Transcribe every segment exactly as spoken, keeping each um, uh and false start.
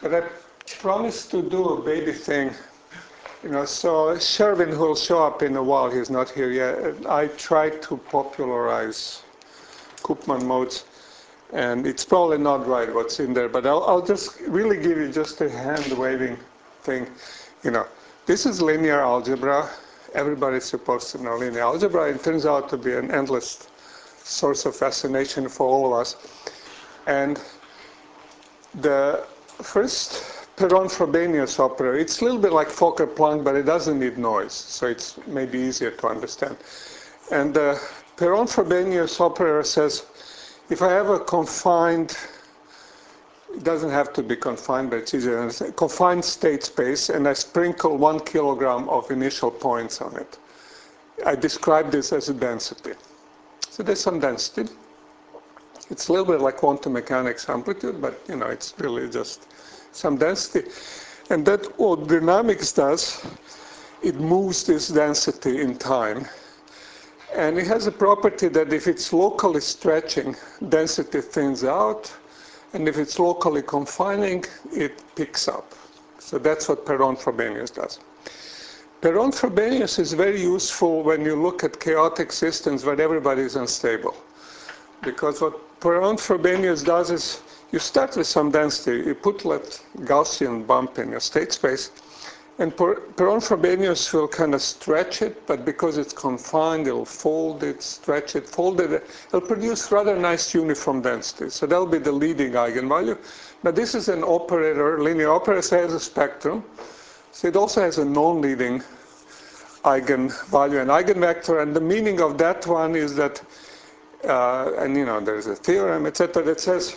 But I promised to do a baby thing. You know, so Sherwin, who will show up in a while, he's not here yet. I tried to popularize Koopman modes, and it's probably not right what's in there, but I'll, I'll just really give you just a hand-waving thing. You know, this is linear algebra. Everybody's supposed to know linear algebra. It turns out to be an endless source of fascination for all of us. And the first Perron-Frobenius operator, it's a little bit like Fokker-Planck, but it doesn't need noise, so it's maybe easier to understand. And the Perron-Frobenius operator says, if I have a confined, it doesn't have to be confined, but it's easier to understand, confined state space, and I sprinkle one kilogram of initial points on it, I describe this as a density. So there's some density. It's a little bit like quantum mechanics amplitude, but you know, it's really just some density. And that what dynamics does, it moves this density in time. And it has a property that if it's locally stretching, density thins out. And if it's locally confining, it picks up. So that's what Perron-Frobenius does. Perron-Frobenius is very useful when you look at chaotic systems where everybody is unstable. Because what Perron-Frobenius does is you start with some density, you put that Gaussian bump in your state space, and Perron-Frobenius will kind of stretch it, but because it's confined, it'll fold it, stretch it, fold it. It'll produce rather nice uniform density. So that'll be the leading eigenvalue. Now this is an operator, linear operator, so it has a spectrum. So it also has a non-leading eigenvalue and eigenvector, and the meaning of that one is that Uh, and you know, there's a theorem, et cetera, that says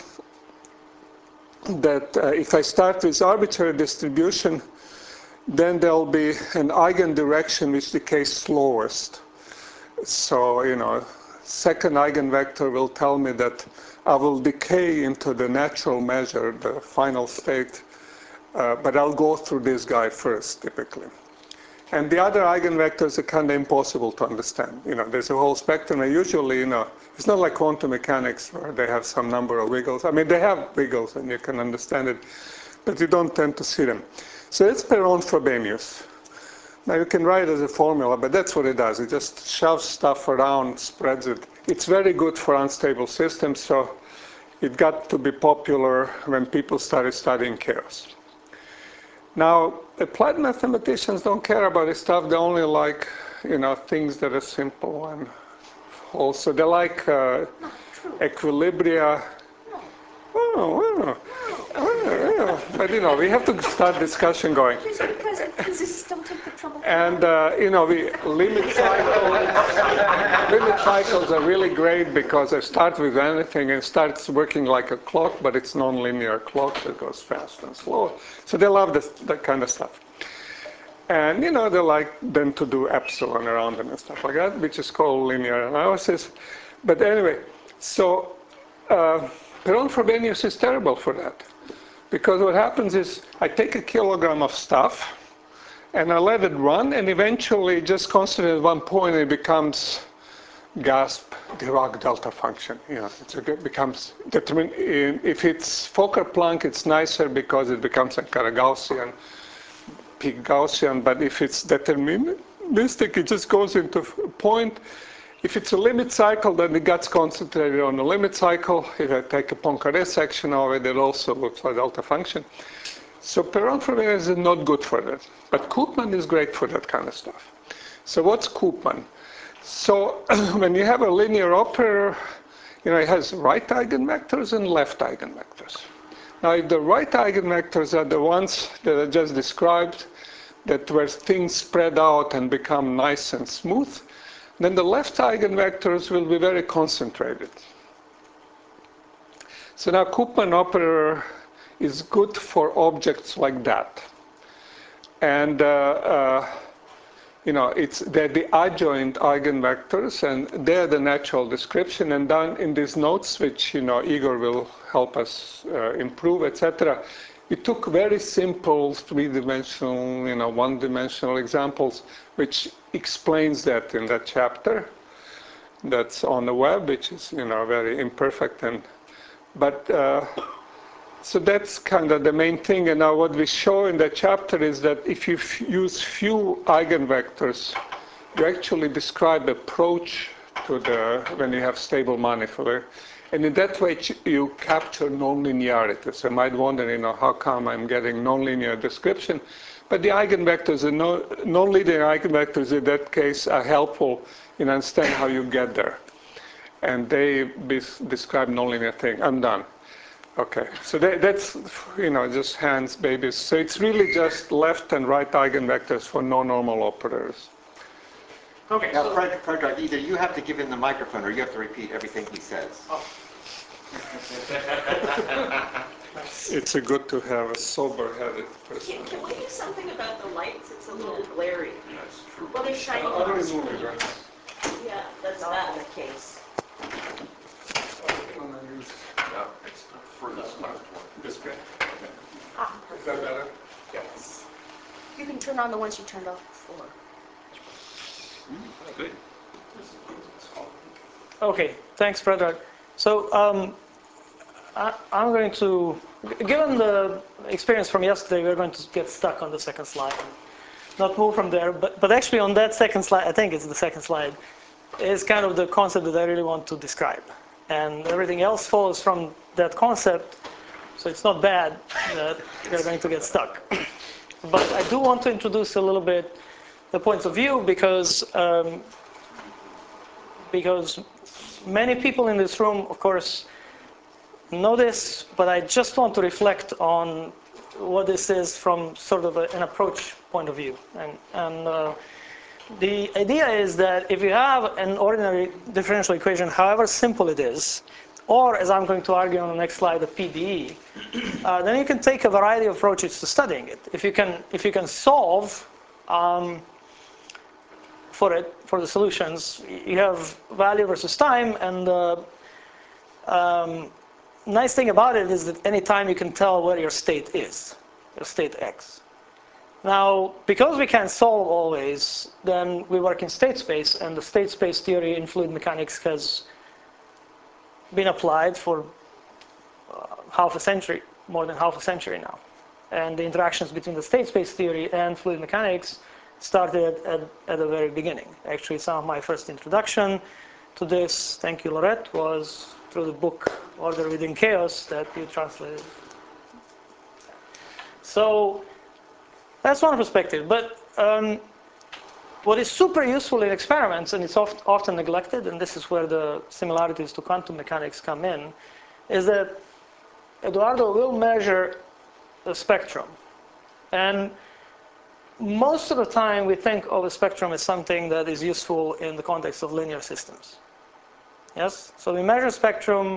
that uh, if I start with arbitrary distribution, then there'll be an eigendirection which decays slowest. So, you know, second eigenvector will tell me that I will decay into the natural measure, the final state, uh, but I'll go through this guy first, typically. And the other eigenvectors are kind of impossible to understand. You know, there's a whole spectrum, and usually, you know, it's not like quantum mechanics where they have some number of wiggles. I mean, they have wiggles, and you can understand it, but you don't tend to see them. So it's Perron-Frobenius. Now, you can write it as a formula, but that's what it does. It just shoves stuff around, spreads it. It's very good for unstable systems, so it got to be popular when people started studying chaos. Now, applied mathematicians don't care about this stuff. They only like, you know, things that are simple, and also they like uh, equilibria. Oh, well, well, but you know, we have to start discussion going. Physicists don't take the trouble. And uh, you know, we limit cycles. Limit cycles are really great because they start with anything and starts working like a clock, but it's non-linear clock that goes fast and slow. So they love this, that kind of stuff. And you know, they like then to do epsilon around them and stuff like that, which is called linear analysis. But anyway, so uh, Perron-Frobenius is terrible for that. Because what happens is I take a kilogram of stuff and I let it run, and eventually just concentrate at one point, it becomes Gasp Dirac delta function. You know, it becomes determined. If it's Fokker-Planck, it's nicer because it becomes a kind of Gaussian, peak Gaussian. But if it's deterministic, it just goes into a point. If it's a limit cycle, then it gets concentrated on the limit cycle. If I take a Poincaré section of it, it also looks like delta function. So Perron-Frobenius is not good for that. But Koopman is great for that kind of stuff. So what's Koopman? So when you have a linear operator, you know, it has right eigenvectors and left eigenvectors. Now, if the right eigenvectors are the ones that I just described, that where things spread out and become nice and smooth, then the left eigenvectors will be very concentrated. So now Koopman operator is good for objects like that. And uh, uh, you know, it's they're the adjoint eigenvectors, and they're the natural description. And then in these notes, which you know Igor will help us uh, improve, et cetera, we took very simple three-dimensional, you know, one-dimensional examples, which explains that in that chapter that's on the web, which is you know very imperfect. And but uh, So that's kind of the main thing. And now what we show in the chapter is that if you f- use few eigenvectors, you actually describe approach to the, when you have stable manifold. And in that way, you capture nonlinearity. So you might wonder, you know, how come I'm getting nonlinear description? But the eigenvectors, the non- nonlinear eigenvectors in that case are helpful in understanding how you get there. And they bis- describe nonlinear thing. I'm done. Okay, so that, that's, you know, just hands, babies. So it's really just left and right eigenvectors for non-normal operators. Okay. Now, So, Fred, Frederick, either you have to give him the microphone or you have to repeat everything he says. oh. It's a good to have a sober-headed person. Can, can we do something about the lights? It's a little glary. That's true. Well, they're shining I'll on the remove it, screen. right? Yeah, that's not the case. I'm gonna use No, it's the furthest left one. this guy. Ah, Is that better? yes. You can turn on the ones you turned off before. That's good. Okay, thanks, Frederick. So um, I, I'm going to, given the experience from yesterday, we're going to get stuck on the second slide and not move from there. But, but actually on that second slide, I think it's the second slide, is kind of the concept that I really want to describe. And everything else follows from that concept, so it's not bad that we're going to get stuck. But I do want to introduce a little bit the points of view because um, because many people in this room, of course, know this, but I just want to reflect on what this is from sort of a, an approach point of view. And, and uh, the idea is that if you have an ordinary differential equation, however simple it is, or as I'm going to argue on the next slide, a P D E, uh, then you can take a variety of approaches to studying it. If you can, if you can solve um, for it, for the solutions, you have value versus time, and the um, nice thing about it is that any time you can tell where your state is, your state X. Now, because we can't solve always, then we work in state space, and the state space theory in fluid mechanics has been applied for uh, half a century, more than half a century now. And the interactions between the state space theory and fluid mechanics started at, at the very beginning. Actually, some of my first introduction to this, thank you, Laurette, was through the book Order Within Chaos that you translated. So that's one perspective. But um, what is super useful in experiments, and it's oft, often neglected, and this is where the similarities to quantum mechanics come in, is that Eduardo will measure the spectrum. And most of the time we think of a spectrum as something that is useful in the context of linear systems. Yes? So we measure spectrum,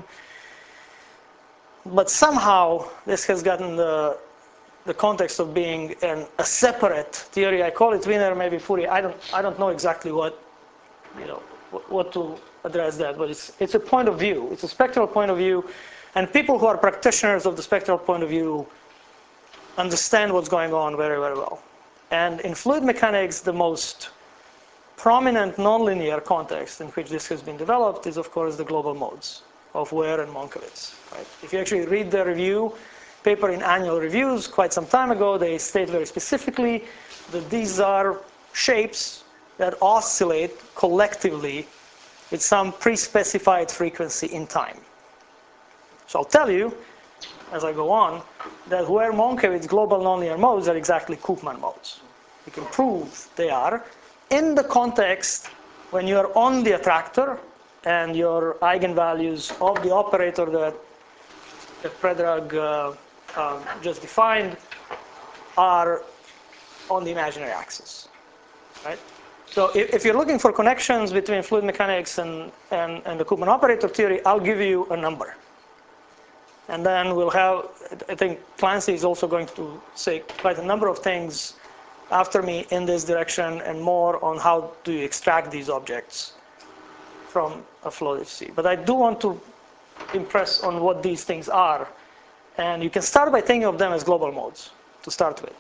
but somehow this has gotten the the context of being an, a separate theory. I call it Wiener, maybe Fourier. I don't, I don't know exactly what, you know, what, what to address that, but it's, it's a point of view. It's a spectral point of view, and people who are practitioners of the spectral point of view understand what's going on very, very well. And in fluid mechanics, the most prominent nonlinear context in which this has been developed is, of course, the global modes of Ware and Monkowitz. Right? If you actually read the review, paper in Annual Reviews quite some time ago, they state very specifically that these are shapes that oscillate collectively with some pre-specified frequency in time. So I'll tell you, as I go on, that Ware Monkowitz global nonlinear modes are exactly Koopman modes. We can prove they are in the context when you're on the attractor and your eigenvalues of the operator that, that Predrag uh, Um, just defined are on the imaginary axis, right? So if, if you're looking for connections between fluid mechanics and, and, and the Koopman operator theory, I'll give you a number. And then we'll have, I think Clancy is also going to say quite a number of things after me in this direction and more on how do you extract these objects from a flow H C. But I do want to impress on what these things are. And you can start by thinking of them as global modes to start with.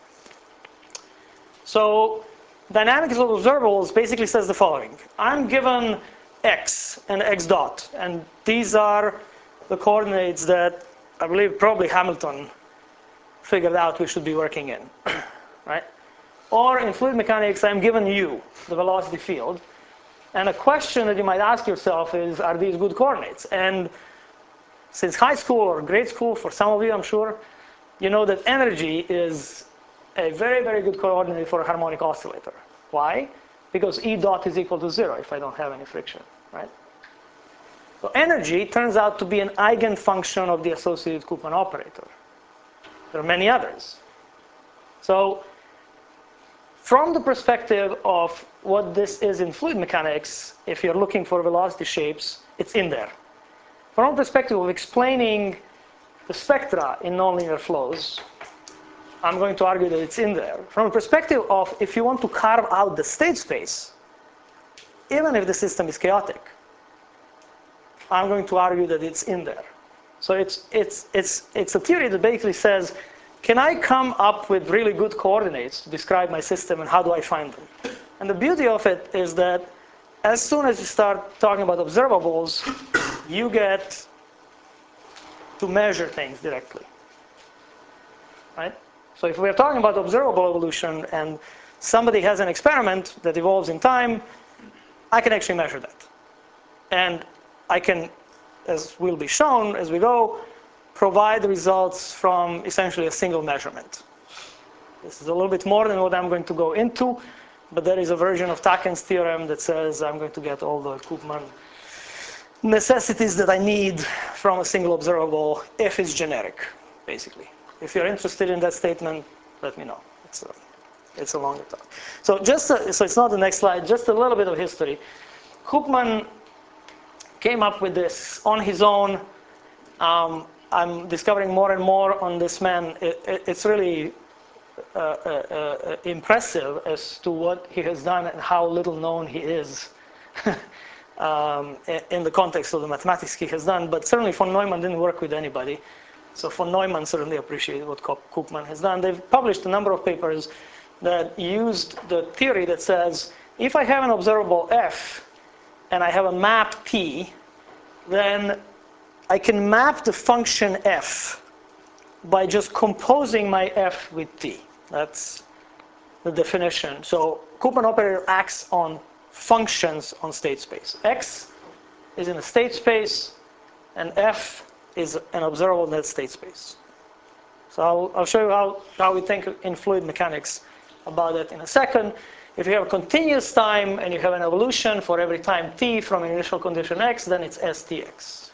So dynamics of observables basically says the following. I'm given X and X dot, and these are the coordinates that I believe probably Hamilton figured out we should be working in, right? Or in fluid mechanics, I'm given u, the velocity field. And a question that you might ask yourself is, are these good coordinates? And since high school or grade school, for some of you, I'm sure, you know that energy is a very, very good coordinate for a harmonic oscillator. Why? Because E dot is equal to zero if I don't have any friction, right? So energy turns out to be an eigenfunction of the associated Koopman operator. There are many others. So from the perspective of what this is in fluid mechanics, if you're looking for velocity shapes, it's in there. From the perspective of explaining the spectra in nonlinear flows, I'm going to argue that it's in there. From the perspective of if you want to carve out the state space, even if the system is chaotic, I'm going to argue that it's in there. So it's, it's, it's, it's a theory that basically says, can I come up with really good coordinates to describe my system, and how do I find them? And the beauty of it is that as soon as you start talking about observables, you get to measure things directly, right? So if we're talking about observable evolution and somebody has an experiment that evolves in time, I can actually measure that. And I can, as will be shown as we go, provide results from essentially a single measurement. This is a little bit more than what I'm going to go into, but there is a version of Taken's theorem that says I'm going to get all the Koopman necessities that I need from a single observable if it's generic, basically. If you're interested in that statement, let me know. It's a, it's a longer talk. So just a, so it's not the next slide, just a little bit of history. Koopman came up with this on his own. Um, I'm discovering more and more on this man. It, it, it's really uh, uh, uh, impressive as to what he has done and how little known he is um, in the context of the mathematics he has done. But certainly von Neumann didn't work with anybody. So von Neumann certainly appreciated what Koopman has done. They've published a number of papers that used the theory that says, if I have an observable f and I have a map P, then I can map the function f by just composing my f with t. That's the definition. So Koopman operator acts on functions on state space. X is in a state space, and f is an observable in that state space. So I'll, I'll show you how, how we think in fluid mechanics about that in a second. If you have a continuous time and you have an evolution for every time t from an initial condition x, then it's S T X.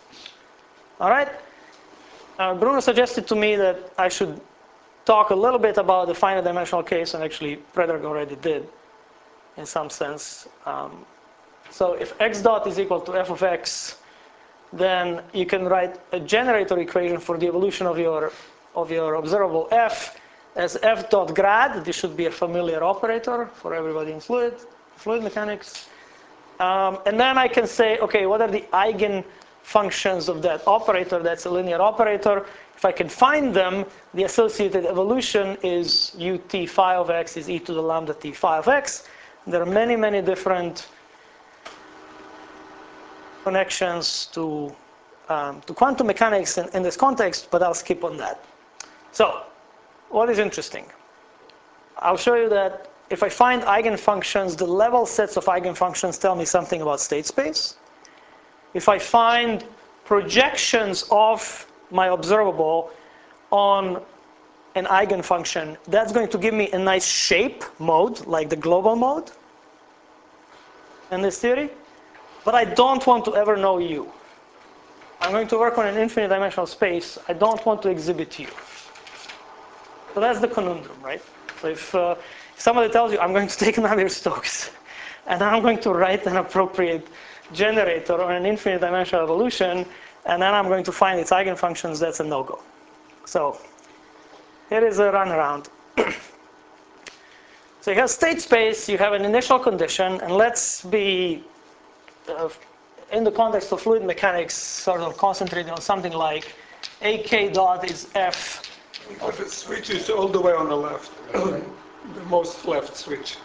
All right? Uh, Bruno suggested to me that I should talk a little bit about the finite dimensional case, and actually Predrag already did in some sense. Um, so if x dot is equal to f of x, then you can write a generator equation for the evolution of your, of your observable f as f dot grad. This should be a familiar operator for everybody in fluid, fluid mechanics. Um, and then I can say, okay, what are the eigenfunctions of that operator? That's a linear operator. If I can find them, the associated evolution is ut phi of x is e to the lambda t phi of x. There are many, many different connections to, um, to quantum mechanics in, in this context, but I'll skip on that. So, what is interesting? I'll show you that if I find eigenfunctions, the level sets of eigenfunctions tell me something about state space. If I find projections of my observable on an eigenfunction, that's going to give me a nice shape mode, like the global mode in this theory. But I don't want to ever know u. I'm going to work on an infinite dimensional space. I don't want to exhibit u. So that's the conundrum, right? So if, uh, if somebody tells you, I'm going to take Navier-Stokes, and I'm going to write an appropriate generator on an infinite dimensional evolution, and then I'm going to find its eigenfunctions, that's a no-go. So here is a runaround. So you have state space, you have an initial condition, and let's be Uh, in the context of fluid mechanics, sort of concentrating on something like A K dot is F. But the switch is all the way on the left, the most left switch.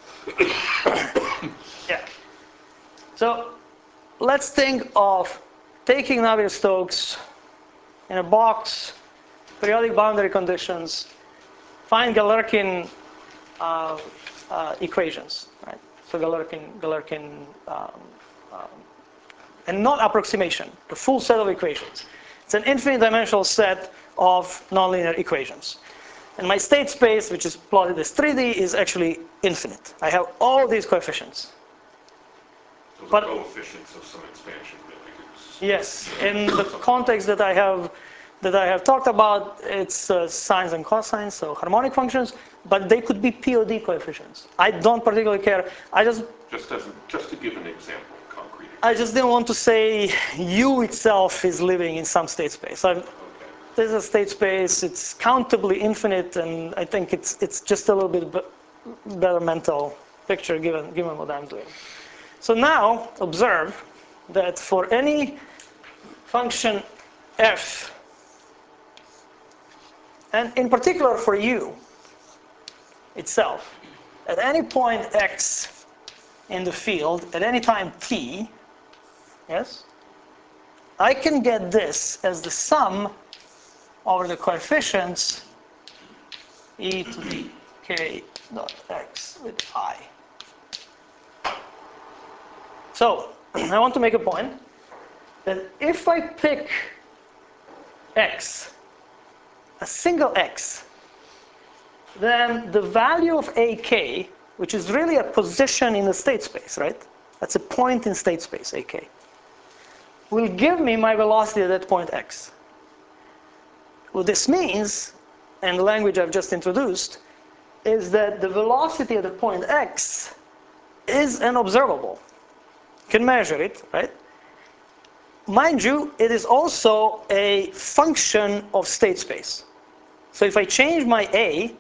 Yeah. So let's think of taking Navier-Stokes in a box, periodic boundary conditions, find Galerkin uh, uh, equations, right? So Galerkin, Galerkin, um, um, and not approximation, the full set of equations. It's an infinite dimensional set of nonlinear equations. And my state space, which is plotted as three D, is actually infinite. I have all these coefficients. So the But- coefficients of some expansion values. Yes, in the context that I have that I have talked about, it's uh, sines and cosines, so harmonic functions, but they could be P O D coefficients. I don't particularly care. I just Just as, just to give an example, concrete. I just didn't want to say U itself is living in some state space. I'm, Okay. There's a state space. It's countably infinite, and I think it's it's just a little bit b- better mental picture given given what I'm doing. So now observe that for any function f, and in particular for u itself, at any point x in the field, at any time t, yes, I can get this as the sum over the coefficients e to the k dot x with I. So I want to make a point that if I pick x, a single x, then the value of ak, which is really a position in the state space, right? That's a point in state space, ak, will give me my velocity at that point x. What this means, and the language I've just introduced, is that the velocity at the point x is an observable. You can measure it, right? Mind you, it is also a function of state space. So if I change my a,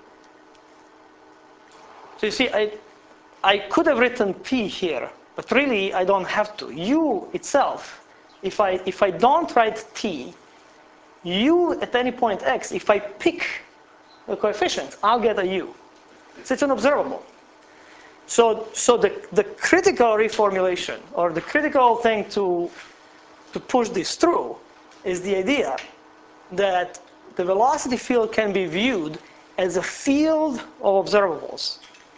so you see, I, I could have written p here, but really I don't have to. U itself, if I, if I don't write t, u at any point x, if I pick the coefficient, I'll get a u. So it's an observable. So, so the, the critical reformulation, or the critical thing to, to push this through, is the idea that the velocity field can be viewed as a field of observables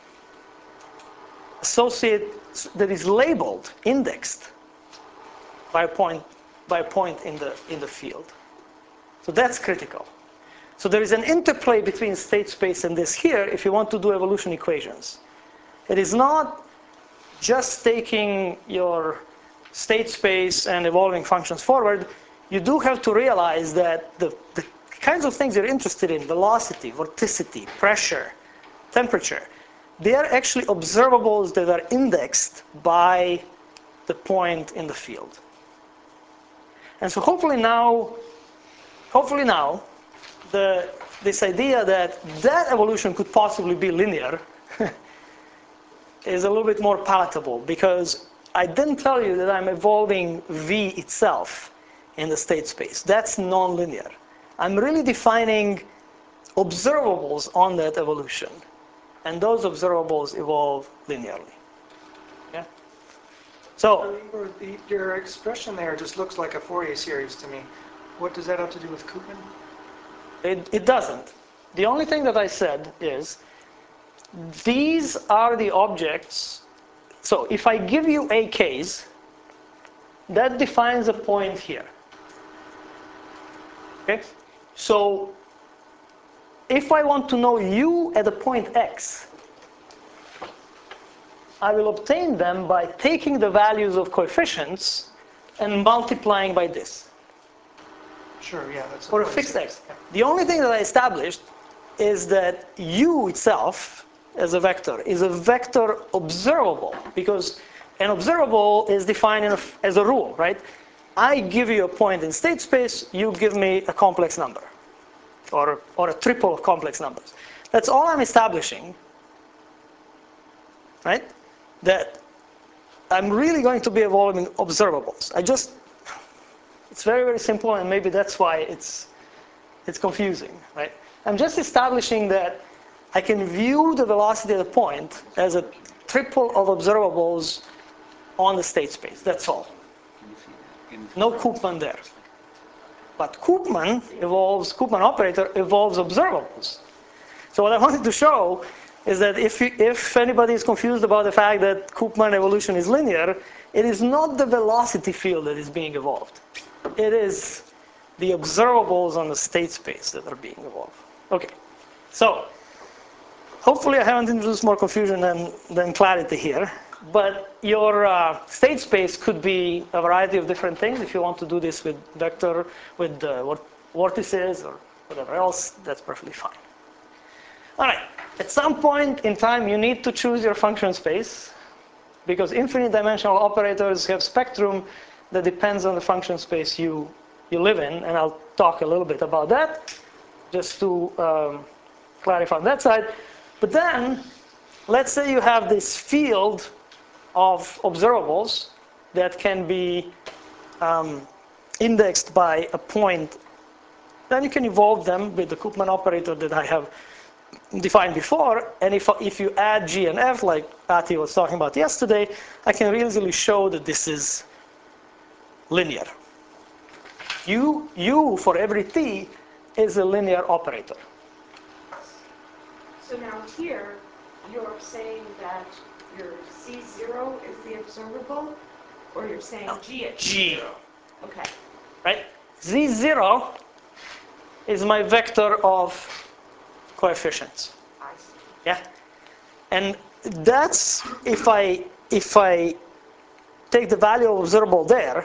associated, that is labeled, indexed by a point, by a point in the, in the field. So that's critical. So there is an interplay between state space and this here if you want to do evolution equations. It is not just taking your state space and evolving functions forward. You do have to realize that the, the kinds of things you're interested in, velocity, vorticity, pressure, temperature, they are actually observables that are indexed by the point in the field. And so hopefully now, hopefully now, the, this idea that that evolution could possibly be linear is a little bit more palatable, because I didn't tell you that I'm evolving V itself in the state space. That's nonlinear. I'm really defining observables on that evolution, and those observables evolve linearly. Yeah. So Or the, your expression there just looks like a Fourier series to me. What does that have to do with Koopman? it, it doesn't. The only thing that I said is these are the objects. So if I give you A Ks, that defines a point here. Okay? So if I want to know U at a point X, I will obtain them by taking the values of coefficients and multiplying by this, Sure, yeah, that's for a Fourier fixed series. X. The only thing that I established is that U itself, as a vector, is a vector observable, because an observable is defined in a, as a rule, right? I give you a point in state space, you give me a complex number, or, or a triple of complex numbers. That's all I'm establishing, right? That I'm really going to be evolving observables. I just, it's very, very simple, and maybe that's why it's, it's confusing, right? I'm just establishing that I can view the velocity at a point as a triple of observables on the state space. That's all. No Koopman there. But Koopman evolves, Koopman operator evolves observables. So what I wanted to show is that if, you, if anybody is confused about the fact that Koopman evolution is linear, it is not the velocity field that is being evolved. It is the observables on the state space that are being evolved. Okay, so hopefully I haven't introduced more confusion than, than clarity here. But your uh, state space could be a variety of different things. If you want to do this with vector, with uh, vortices or whatever else, that's perfectly fine. All right, at some point in time, you need to choose your function space because infinite dimensional operators have spectrum that depends on the function space you, you live in. And I'll talk a little bit about that just to um, clarify on that side. But then, let's say you have this field of observables that can be um, indexed by a point. Then you can evolve them with the Koopman operator that I have defined before. And if, if you add G and F, like Ati was talking about yesterday, I can really easily show that this is linear. U, U for every T is a linear operator. So now here, you're saying that your C zero is the observable, or you're saying No, G at G. zero? Okay. Right? Z zero is my vector of coefficients. I see. Yeah? And that's if I if I take the value of observable there,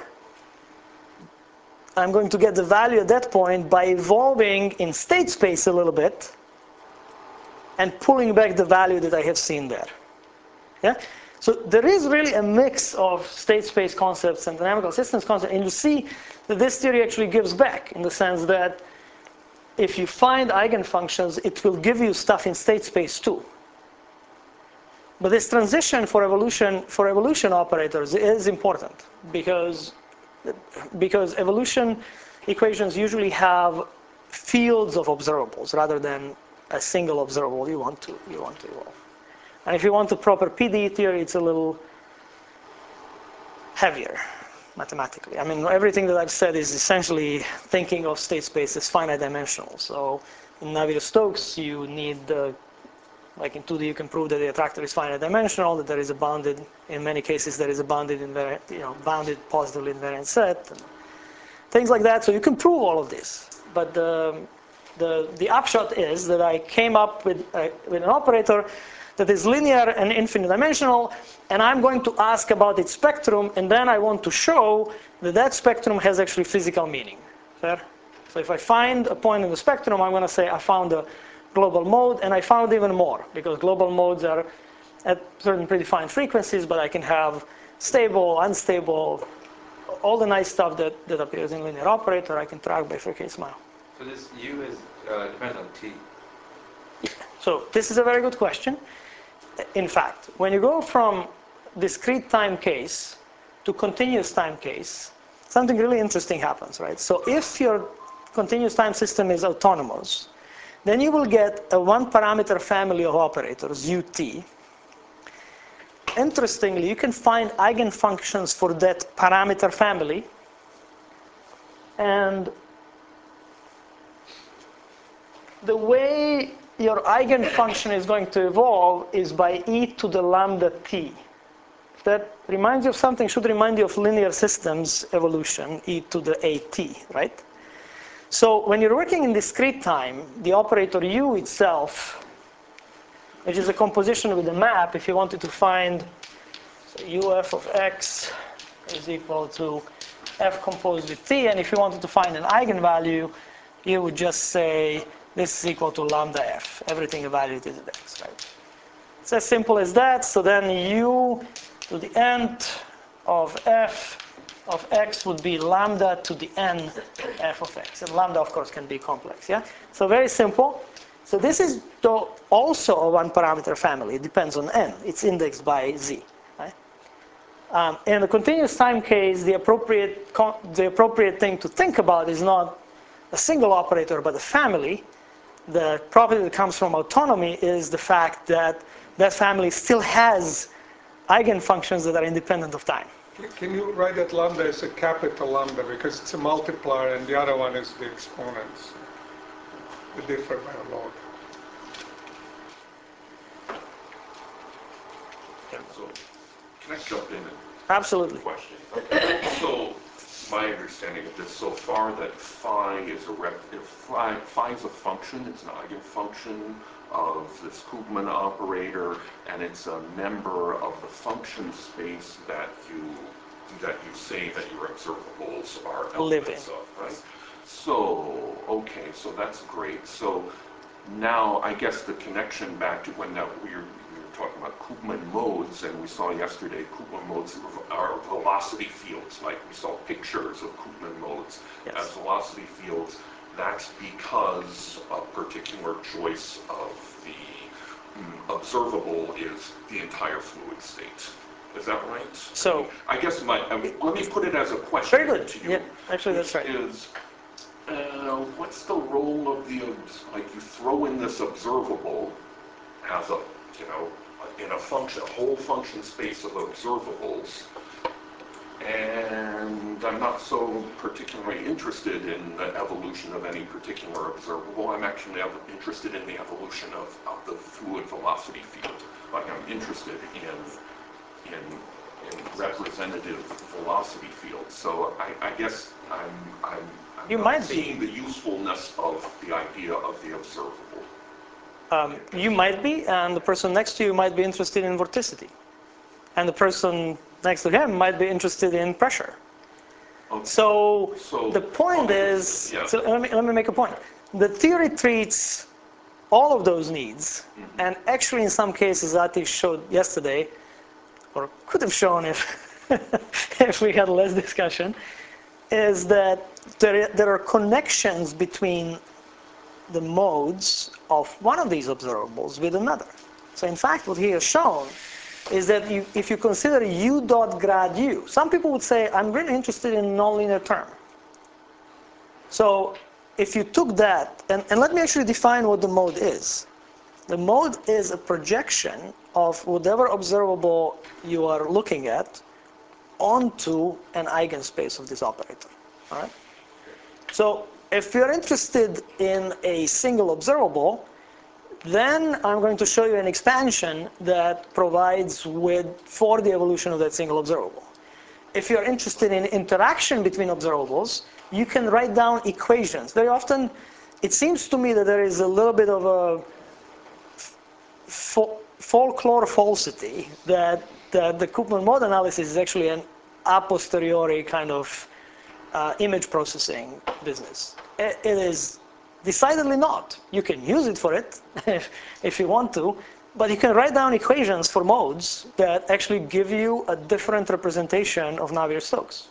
I'm going to get the value at that point by evolving in state space a little bit and pulling back the value that I have seen there. Yeah? So there is really a mix of state space concepts and dynamical systems concepts, and you see that this theory actually gives back in the sense that if you find eigenfunctions, it will give you stuff in state space too. But this transition for evolution for evolution operators is important because because evolution equations usually have fields of observables rather than a single observable you want to you want to evolve. And if you want a proper P D E theory, it's a little heavier mathematically. I mean, everything that I've said is essentially thinking of state space as finite dimensional. So in Navier-Stokes, you need, uh, like in two D, you can prove that the attractor is finite dimensional, that there is a bounded, in many cases, there is a bounded, invariant, you know, bounded positively invariant set, and things like that. So you can prove all of this. But the, the, the upshot is that I came up with, uh, with an operator that is linear and infinite dimensional, and I'm going to ask about its spectrum, and then I want to show that that spectrum has actually physical meaning. Fair? So if I find a point in the spectrum, I'm going to say I found a global mode, and I found even more, because global modes are at certain predefined frequencies, but I can have stable, unstable, all the nice stuff that, that appears in linear operator, I can track by Fouquet-Smale. So this U is uh, depends on T. So this is a very good question. In fact, when you go from discrete time case to continuous time case, something really interesting happens, right? So if your continuous time system is autonomous, then you will get a one-parameter family of operators, U T. Interestingly, you can find eigenfunctions for that parameter family, and the way your eigenfunction is going to evolve is by e to the lambda t. That reminds you of something, should remind you of linear systems evolution, e to the at, right? So when you're working in discrete time, the operator u itself, which is a composition with a map, if you wanted to find so uf of x is equal to f composed with t, and if you wanted to find an eigenvalue, you would just say this is equal to lambda f, everything evaluated at x, right? It's as simple as that. So then u to the nth of f of x would be lambda to the n f of x. And lambda, of course, can be complex, yeah? So very simple. So this is also a one-parameter family. It depends on n. It's indexed by z, right? Um, in the continuous time case, the appropriate, the appropriate thing to think about is not a single operator, but a family. The property that comes from autonomy is the fact that that family still has eigenfunctions that are independent of time. Can you write that lambda as a capital lambda because it's a multiplier and the other one is the exponents. They differ by a log. So, can I jump in and Absolutely. question? So, my understanding of this so far that phi is a rep, if phi, phi is a function, it's an eigenfunction of this Koopman operator, and it's a member of the function space that you that you say that your observables are Live elements in. of, right? So, okay, so that's great. So now I guess the connection back to when that we were, we were talking about Koopman modes, and we saw yesterday Koopman modes are velocity fields, like we saw pictures of Koopman modes Yes. as velocity fields. That's because a particular choice of the mm, observable is the entire fluid state. Is that right? So- I guess my, I mean, let me put it as a question Very good. to you. Yeah, actually, that's which right. Is, uh, what's the role of the, obs- like you throw in this observable as a, you know, in a function, a whole function space of observables, and I'm not so particularly interested in the evolution of any particular observable. I'm actually ev- interested in the evolution of, of the fluid velocity field. Like I'm interested in, in, in representative velocity fields. So I, I guess I'm, I'm, I'm You not might be. seeing the usefulness of the idea of the observable. Um, you might be, and the person next to you might be interested in vorticity. And the person next to him might be interested in pressure. Okay. So, So- the point okay, is, yeah. so let me, let me make a point. The theory treats all of those needs, Mm-hmm. and actually in some cases Atish showed yesterday, or could have shown if, if we had less discussion, is that there, there are connections between the modes of one of these observables with another. So in fact, what he has shown is that you, if you consider u dot grad u, some people would say, I'm really interested in nonlinear term. So if you took that, and, and let me actually define what the mode is. The mode is a projection of whatever observable you are looking at onto an eigenspace of this operator. All right? So if you're interested in a single observable, then I'm going to show you an expansion that provides with for the evolution of that single observable. If you're interested in interaction between observables, you can write down equations. Very often, it seems to me that there is a little bit of a fo- folklore falsity that, that the Koopman mode analysis is actually an a posteriori kind of uh, image processing business. It, it is decidedly not. You can use it for it if, if you want to, but you can write down equations for modes that actually give you a different representation of Navier-Stokes.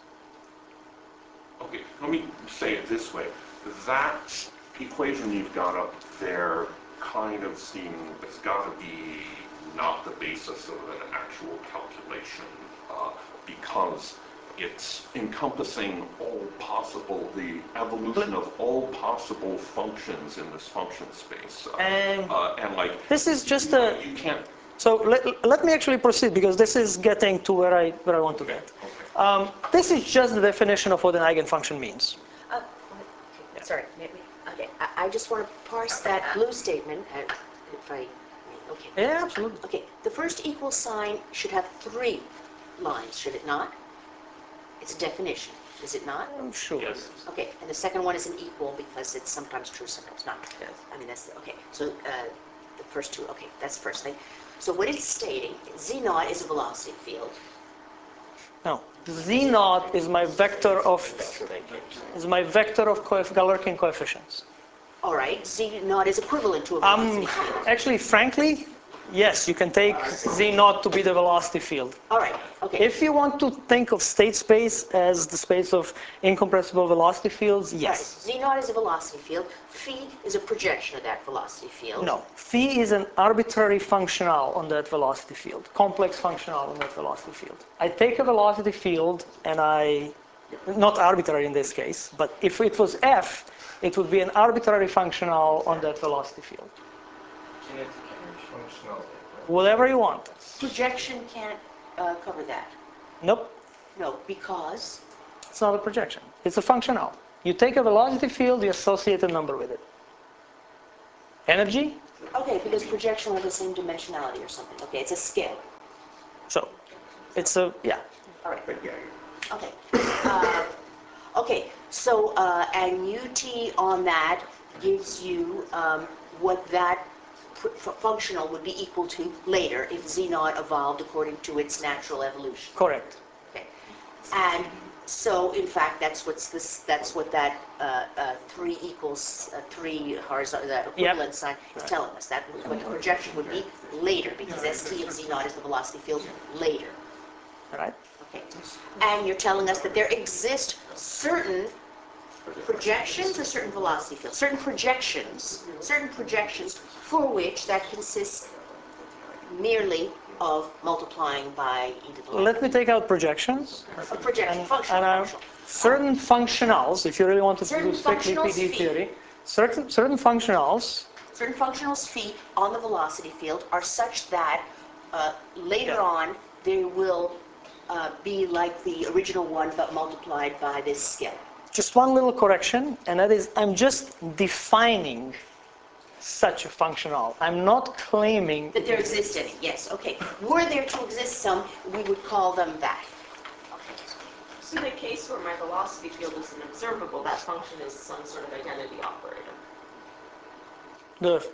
Okay, let me say it this way. That equation you've got up there kind of seem, it's got to be not the basis of an actual calculation uh, because it's encompassing all possible, the evolution of all possible functions in this function space. Uh, And uh, and like, this is just you, a- you can't, So let, let me actually proceed because this is getting to where I, where I want to okay, get. okay. Um, this is just the definition of what an eigenfunction means. Uh, okay, Sorry, maybe, okay, I, I just want to parse that blue statement, uh, if I, may, okay. Yeah, absolutely. Okay, the first equal sign should have three lines, should it not? It's a definition, is it not? I'm sure. Yes. Okay, and the second one is an equal because it's sometimes true, sometimes not. Yes. I mean, that's, the- okay, so uh, the first two, okay, that's the first thing. So what it's stating, Z naught is a velocity field. No, Z naught is my vector of is my vector of coef- Galerkin coefficients. All right, Z naught is equivalent to a Um, velocity field. actually, frankly, yes, you can take Z naught to be the velocity field. All right, okay. If you want to think of state space as the space of incompressible velocity fields, Right, yes. Z naught is a velocity field. Phi is a projection of that velocity field. No, phi is an arbitrary functional on that velocity field, complex functional on that velocity field. I take a velocity field and I, not arbitrary in this case, but if it was f, it would be an arbitrary functional on that velocity field. Kinetic energy functional. Whatever you want. Projection can't uh, cover that. Nope. No, because It's not a projection. It's a functional. You take a velocity field, you associate a number with it. Energy? okay, because projection will have the same dimensionality or something. Okay, it's a scale. So it's a, yeah. All right. Okay. Uh, okay. So uh, and U T on that gives you um, what that pr- f- functional would be equal to later if Z naught evolved according to its natural evolution. Correct. Okay. And so, in fact, that's what's this. That's what that uh, uh, three equals uh, three horizontal that equivalent sign is telling us. That what the projection would be later, because S T of Z naught is the velocity field later. All right. Okay. And you're telling us that there exist certain projections or certain velocity fields, certain projections, certain projections for which that consists merely of multiplying by e to the left. Let me take out projections. A projection, And, functional, and uh, functional. certain functionals, if you really want to Certain do strictly P functionals D phi. theory, certain, certain functionals, Certain functionals phi on the velocity field are such that uh, later Yeah. on they will uh, be like the original one but multiplied by this scale. just one little correction, and that is I'm just defining such a functional. I'm not claiming That there exist any, yes, okay. Were there to exist some, we would call them that. So in the case where my velocity field is an observable, that function is some sort of identity operator. the.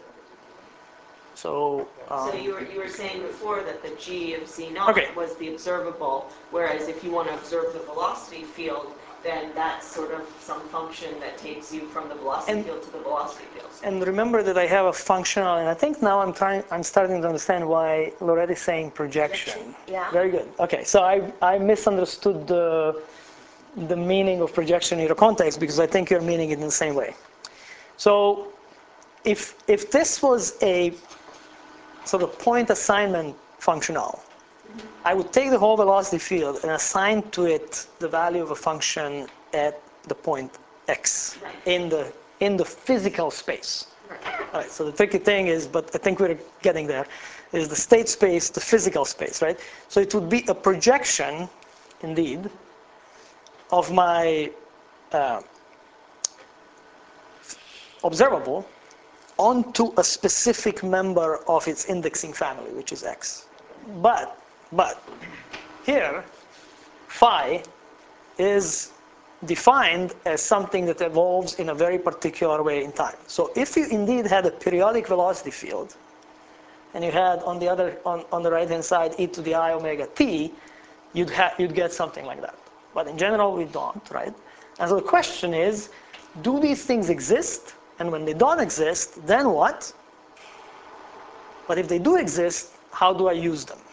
So. Um, So you were, you were saying before that the G of Z naught Okay. was the observable, whereas if you want to observe the velocity field, then that's sort of some function that takes you from the velocity And- field to the velocity field. And remember that I have a functional, and I think now I'm trying. I'm starting to understand why Lorette is saying projection. Projection, yeah. Very good. Okay, so I I misunderstood the the meaning of projection in your context because I think you're meaning it in the same way. So if if this was a sort of point assignment functional, I would take the whole velocity field and assign to it the value of a function at the point x in the in the physical space. All right, so the tricky thing is, but I think we're getting there, is the state space, the physical space, right? So it would be a projection, indeed, of my uh, observable onto a specific member of its indexing family, which is x. But, but, here, phi is defined as something that evolves in a very particular way in time. So if you indeed had a periodic velocity field, and you had on the other on, on the right hand side e to the I omega t, you'd ha- you'd get something like that. But in general, we don't, right? And so the question is, do these things exist? And when they don't exist, then what? But if they do exist, how do I use them?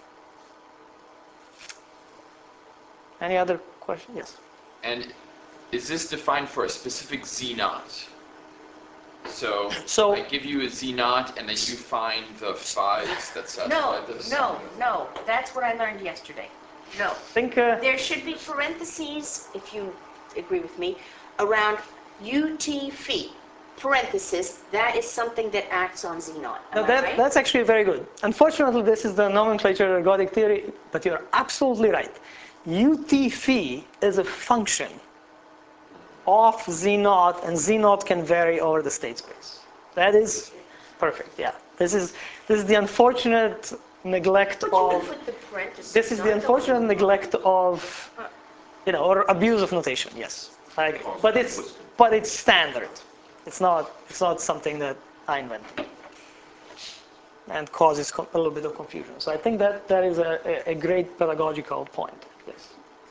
Any other question? Yes. And is this defined for a specific Z naught? So, So- I give you a Z naught, and then you find the phi's that satisfy No, this? no, no, that's what I learned yesterday. No. I think uh, There should be parentheses, if you agree with me, around U T phi, parenthesis, that is something that acts on Z naught. no, Am I that, right? that's actually very good. Unfortunately, this is the nomenclature ergodic theory, but you're absolutely right. U T phi is a function of Z naught, and Z naught can vary over the state space. That is perfect, yeah. This is, this is the unfortunate neglect But you of... could put the parentheses. This is the on it, unfortunate though. neglect of, you know, or abuse of notation. Yes, I agree. But it's but it's standard. It's not it's not something that I invented and causes co- a little bit of confusion. So I think that that is a, a, a great pedagogical point. Yes.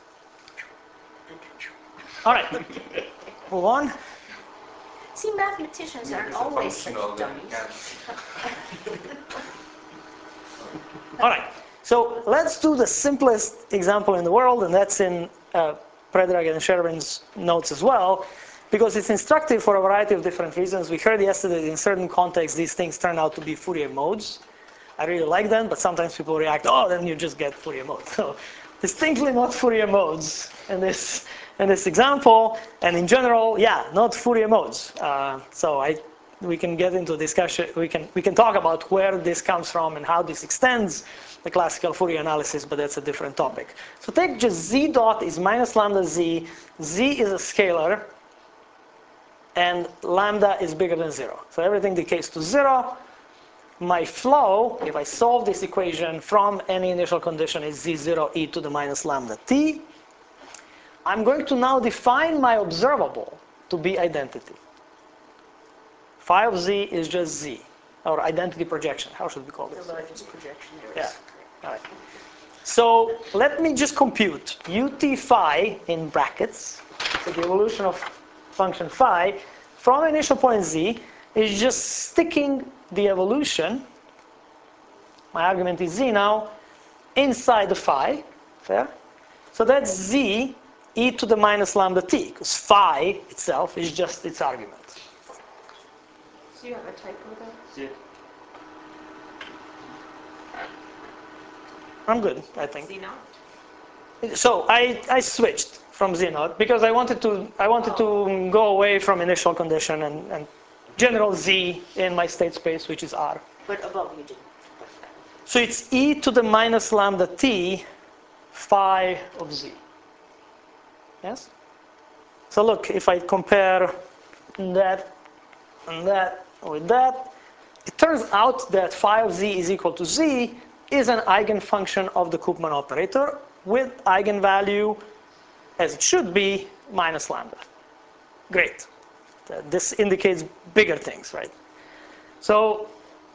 All right. Move on. See, mathematicians aren't always such dummies. All right. So let's do the simplest example in the world, and that's in uh, Predrag and Sherwin's notes as well, because it's instructive for a variety of different reasons. We heard yesterday that in certain contexts these things turn out to be Fourier modes. I really like them, but sometimes people react, oh, then you just get Fourier modes. So distinctly not Fourier modes in this in this example, and in general, yeah, not Fourier modes. Uh, so I we can get into discussion, we can, we can talk about where this comes from and how this extends the classical Fourier analysis, but that's a different topic. So take just z dot is minus lambda z, z is a scalar, and lambda is bigger than zero. So everything decays to zero. My flow, if I solve this equation from any initial condition, is z zero e to the minus lambda t. I'm going to now define my observable to be identity. Phi of z is just z, or identity projection. How should we call this? Projection Yeah. areas. All right. So let me just compute ut phi in brackets. So the evolution of function phi from initial point z is just sticking the evolution, my argument is z now, inside the phi. Fair? So that's z e to the minus lambda t, because phi itself is just its argument. So you have a typo there? I'm good, I think. Z naught? So I, I switched from z naught because I wanted to I wanted to go away from initial condition and, and general z in my state space, which is R. But above you didn't. So it's e to the minus lambda t phi of z. Yes? So look, if I compare that and that with that, it turns out that phi of z is equal to z is an eigenfunction of the Koopman operator with eigenvalue, as it should be, minus lambda. Great. Uh, This indicates bigger things, right? So,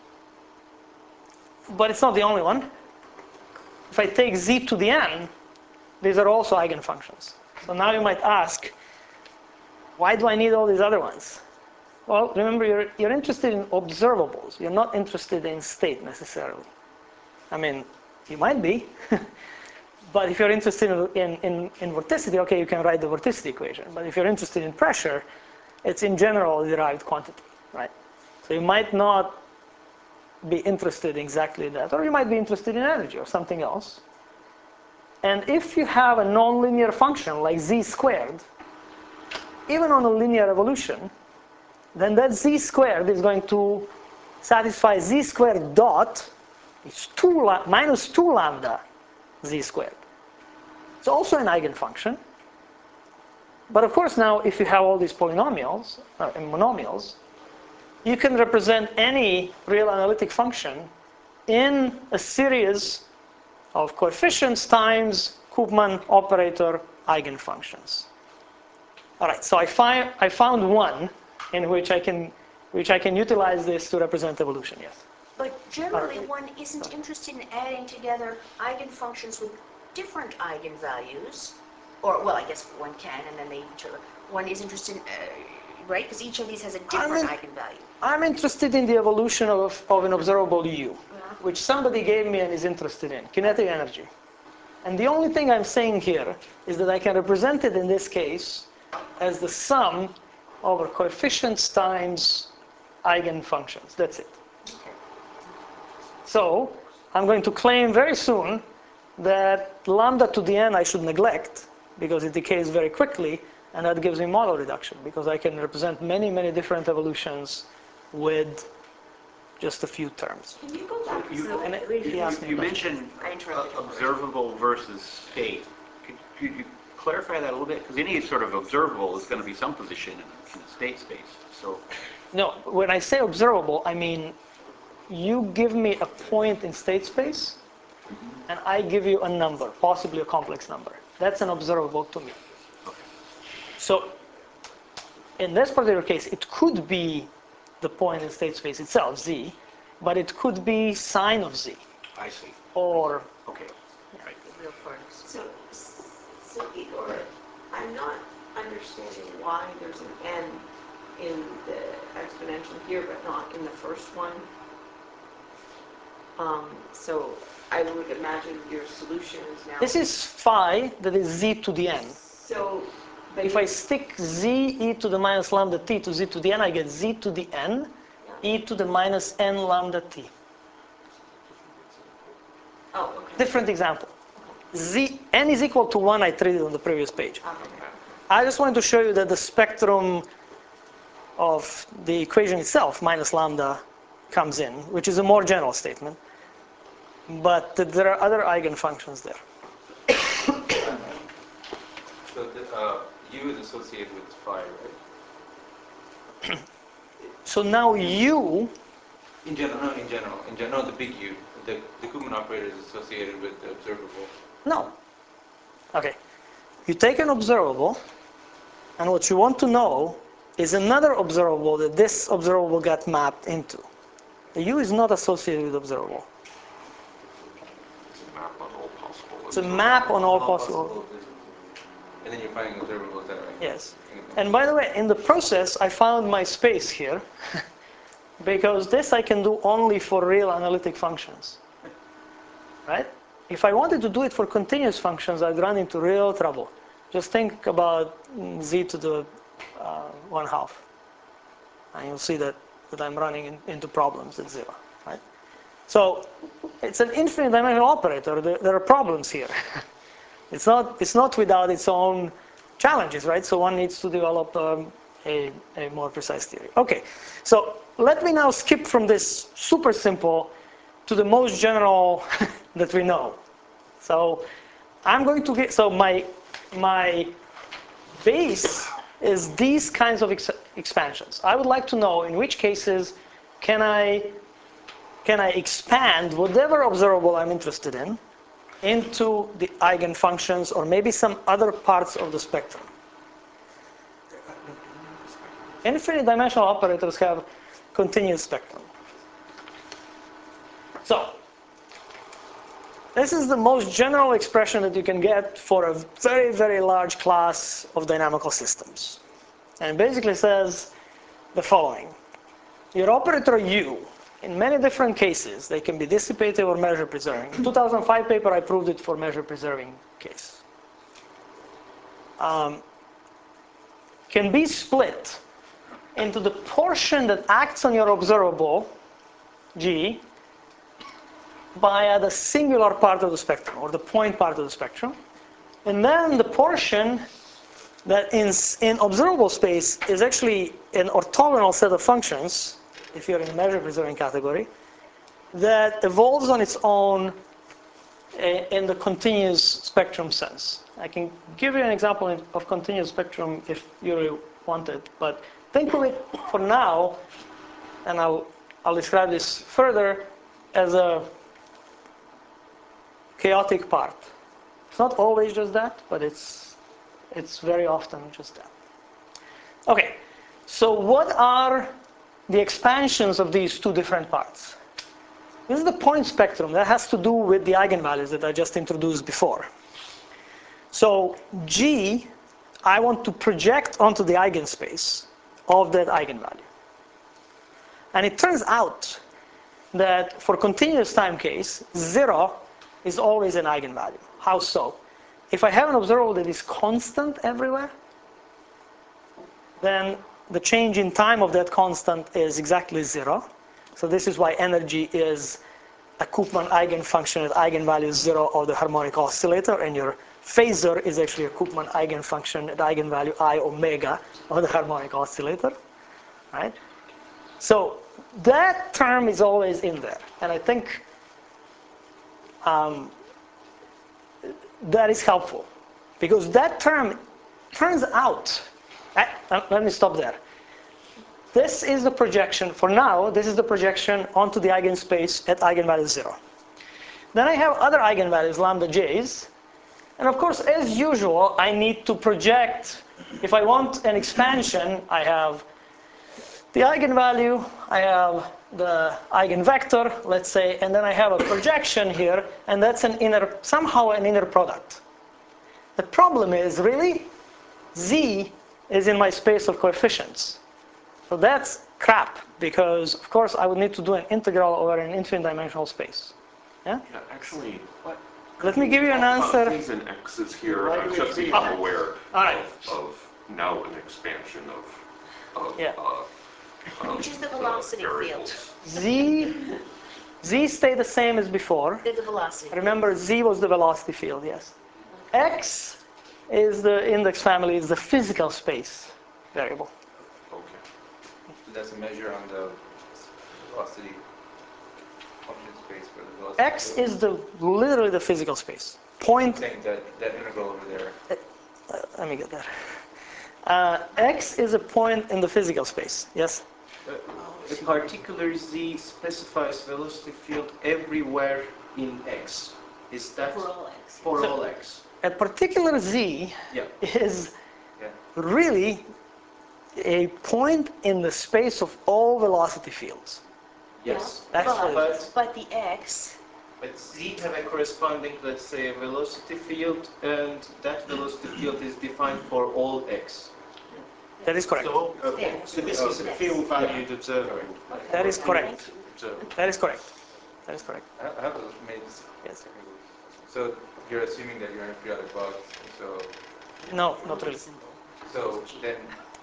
but it's not the only one. If I take z to the n, these are also eigenfunctions. So now you might ask, why do I need all these other ones? Well, remember, you're, you're interested in observables. You're not interested in state necessarily. I mean, you might be. But if you're interested in, in, in vorticity, okay, you can write the vorticity equation. But if you're interested in pressure, it's in general a derived quantity, right? So you might not be interested exactly in that, or you might be interested in energy or something else. And if you have a nonlinear function like z squared, even on a linear evolution, then that z squared is going to satisfy z squared dot, it's two la minus two lambda z squared. It's also an eigenfunction. But of course now, if you have all these polynomials, uh, and monomials, you can represent any real analytic function in a series of coefficients times Koopman operator eigenfunctions. All right, so I, find, I found one in which I can which I can utilize this to represent evolution, yes. But generally, one isn't interested in adding together eigenfunctions with different eigenvalues, or, well, I guess one can, and then they each other. One is interested in, uh, right? Because each of these has a different I'm in- eigenvalue. I'm interested in the evolution of, of an observable U, which somebody gave me and is interested in, kinetic energy. And the only thing I'm saying here is that I can represent it in this case as the sum over coefficients times eigenfunctions. That's it. So I'm going to claim very soon that lambda to the n I should neglect because it decays very quickly, and that gives me model reduction because I can represent many, many different evolutions with just a few terms. Can you go back? You- So- And it- You, he asked me you about- mentioned I interrupted. uh, observable versus state. Could, could you clarify that a little bit? Because any sort of observable is going to be some position in a, in a state space. So, No, when I say observable, I mean you give me a point in state space, and I give you a number, possibly a complex number. That's an observable to me. So in this particular case, it could be the point in state space itself, z, but it could be sine of z, I see. or Okay. Right. Real parts. So, so Igor, I'm not understanding why there's an n in the exponential here, but not in the first one. Um, so I would imagine your solution is now. this is phi that is z to the n. So, but If I stick z e to the minus lambda t to z to the n, I get z to the n e to the minus n lambda t. oh, okay. Different example. Z, n is equal to one, I treated on the previous page. Okay. I just wanted to show you that the spectrum of the equation itself, minus lambda, comes in, which is a more general statement. But there are other eigenfunctions there. So the, uh, U is associated with phi, right? So now U, In general, no, in general, in general, the big U, the, the Koopman operator is associated with the observable. no. Okay. You take an observable, and what you want to know is another observable that this observable got mapped into. The U is not associated with observable. It's a map on all possible. It's a map on all possible. observables. And then you're finding observables that are. Yes. And by the way, in the process, I found my space here because this I can do only for real analytic functions. Right? If I wanted to do it for continuous functions, I'd run into real trouble. Just think about z to the uh, one half. And you'll see that, that I'm running in, into problems at zero. Right? So it's an infinite dimensional operator. There, there are problems here. It's not, it's not without its own challenges, right? So one needs to develop um, a, a more precise theory. Okay, so let me now skip from this super simple to the most general that we know. So I'm going to get, so my, my base is these kinds of ex expansions. I would like to know in which cases can I, can I expand whatever observable I'm interested in into the eigenfunctions or maybe some other parts of the spectrum. Infinite dimensional operators have continuous spectrum. So, this is the most general expression that you can get for a very, very large class of dynamical systems. And it basically says the following. Your operator U, in many different cases, they can be dissipative or measure preserving. In two thousand five paper, I proved it for measure preserving case. Um, can be split into the portion that acts on your observable, G, via the singular part of the spectrum, or the point part of the spectrum. And then the portion that in, in observable space is actually an orthogonal set of functions, if you're in the measure preserving category, that evolves on its own in the continuous spectrum sense. I can give you an example of continuous spectrum if you really want it, but think of it for now, and I'll, I'll describe this further, as a chaotic part. It's not always just that, but it's, it's very often just that. Okay, so what are the expansions of these two different parts? This is the point spectrum. That has to do with the eigenvalues that I just introduced before. So G, I want to project onto the eigenspace of that eigenvalue. And it turns out that for continuous time case, zero is always an eigenvalue. How so? If I have an observable that is constant everywhere, then the change in time of that constant is exactly zero. So this is why energy is a Koopman eigenfunction at eigenvalue zero of the harmonic oscillator, and your phasor is actually a Koopman eigenfunction at eigenvalue I omega of the harmonic oscillator, right? So that term is always in there, and I think um, that is helpful, because that term turns out, uh, let me stop there. This is the projection, for now, this is the projection onto the eigenspace at eigenvalue zero. Then I have other eigenvalues, lambda j's, and of course, as usual, I need to project, if I want an expansion, I have the eigenvalue, I have the eigenvector, let's say, and then I have a projection here, and that's an inner, somehow an inner product. The problem is, really, z is in my space of coefficients. So that's crap, because of course I would need to do an integral over an infinite dimensional space. Yeah? Yeah, actually, what? Let me give you an Talk about answer. Z's and X's here. Why do I'm we just see become that? aware All right. of, of now an expansion of, of Yeah. uh, of Which is the velocity field. variables. Z, z stay the same as before. There's a velocity. Remember, z was the velocity field, yes. X is the index family, is the physical space variable. Okay. that's a measure on the velocity function space for the velocity. X is the literally the physical space. Point. Saying that that integral over there. Uh, let me get that. Uh, X is a point in the physical space. Yes. A particular z specifies velocity field everywhere in X. Is that For all X. for So- all X? A particular z Yeah. is Yeah. really a point in the space of all velocity fields. Yes. That's But, what it is. but the X, But z have a corresponding, let's say, a velocity field, and that velocity field is defined for all X. That is correct. So, okay. So this is a field-valued observer. That is correct. observer. That is correct. That is correct. I I have a made this Yes. technical. So you're assuming that you're in a periodic box, so No, not really. so then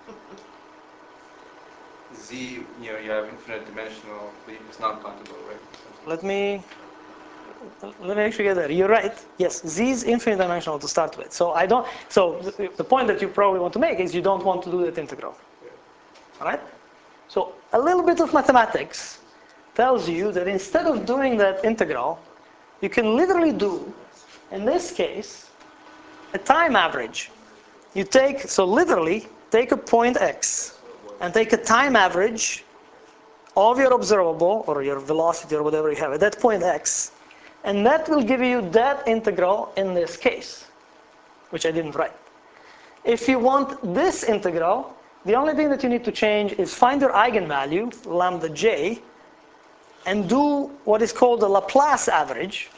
z, you know, you have infinite dimensional, but it's not countable, right? Let me let me actually get there. You're right. Yes, z is infinite dimensional to start with. So I don't. So the, the point that you probably want to make is you don't want to do that integral. All right. So a little bit of mathematics tells you that instead of doing that integral, you can literally do, in this case, a time average. You take so literally take a point x and take a time average of your observable or your velocity or whatever you have at that point x, and that will give you that integral in this case, which I didn't write. If you want this integral, the only thing that you need to change is find your eigenvalue, lambda j, and do what is called the Laplace average.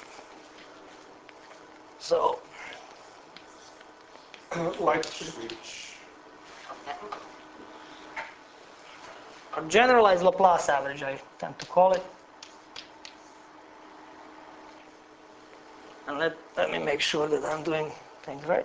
So, Light switch. or generalized Laplace average, I tend to call it. And let, let me make sure that I'm doing things right.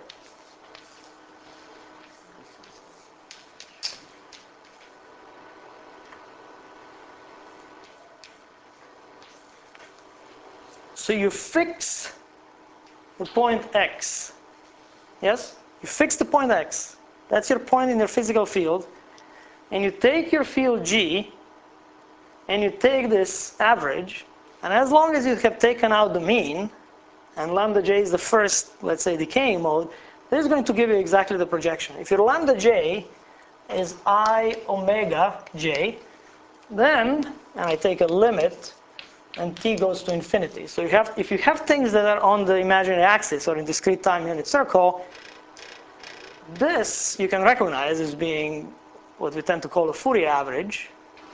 So you fix the point x. Yes? You fix the point x. That's your point in your physical field. And you take your field g, and you take this average, and as long as you have taken out the mean, and lambda j is the first, let's say, decaying mode, this is going to give you exactly the projection. If your lambda j is I omega j, then, and I take a limit, and t goes to infinity. So you have, if you have things that are on the imaginary axis or in discrete time unit circle, this you can recognize as being what we tend to call a Fourier average.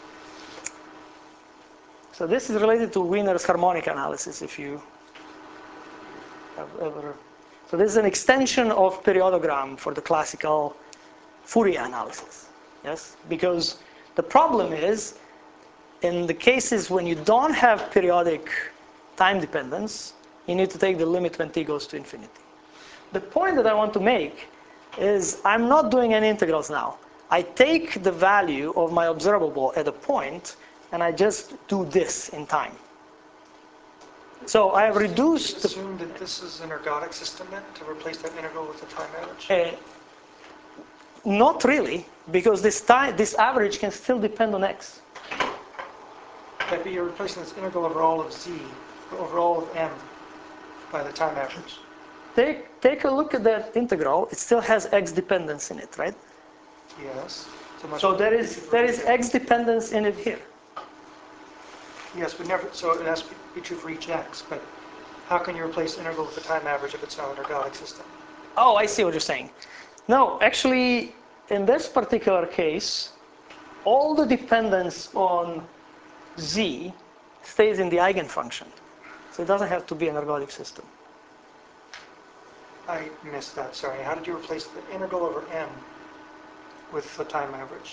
So this is related to Wiener's harmonic analysis, if you have ever. So this is an extension of periodogram for the classical Fourier analysis. Yes, because the problem is, in the cases when you don't have periodic time dependence, you need to take the limit when t goes to infinity. The point that I want to make is I'm not doing any integrals now. I take the value of my observable at a point, and I just do this in time. So I have reduced the, Assume that this is an ergodic system then, to replace that integral with the time average? uh, not really, because this time, this average can still depend on x. But you're replacing this integral over all of z, over all of m, by the time average. Take, take a look at that integral. It still has x dependence in it, right? Yes. So, much So there is, there is x dependence in it here. Yes, but never, so it has to be true for each x, but how can you replace the integral with the time average if it's not an ergodic system? Oh, I see what you're saying. No, actually, in this particular case, all the dependence on z stays in the eigenfunction. So it doesn't have to be an ergodic system. I missed that, sorry. How did you replace the integral over m with the time average?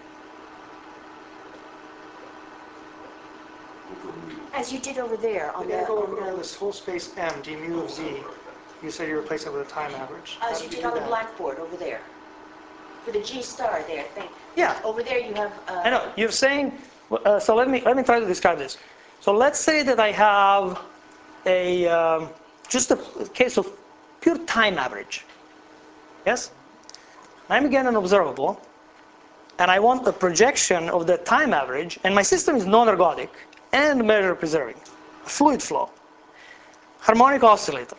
as you did over there on The the, integral on over the, this whole space m, d mu of z, you said you replace it with a time average. How as you did did do on the that? blackboard over there. For the G star there, thank. Yeah. Over there you have, uh. I know, you're saying, uh, so let me, let me try to describe this. So let's say that I have a, um, just a case of pure time average. Yes? I'm again an observable, and I want a projection of the time average, and my system is non-ergodic and measure preserving, fluid flow, harmonic oscillator.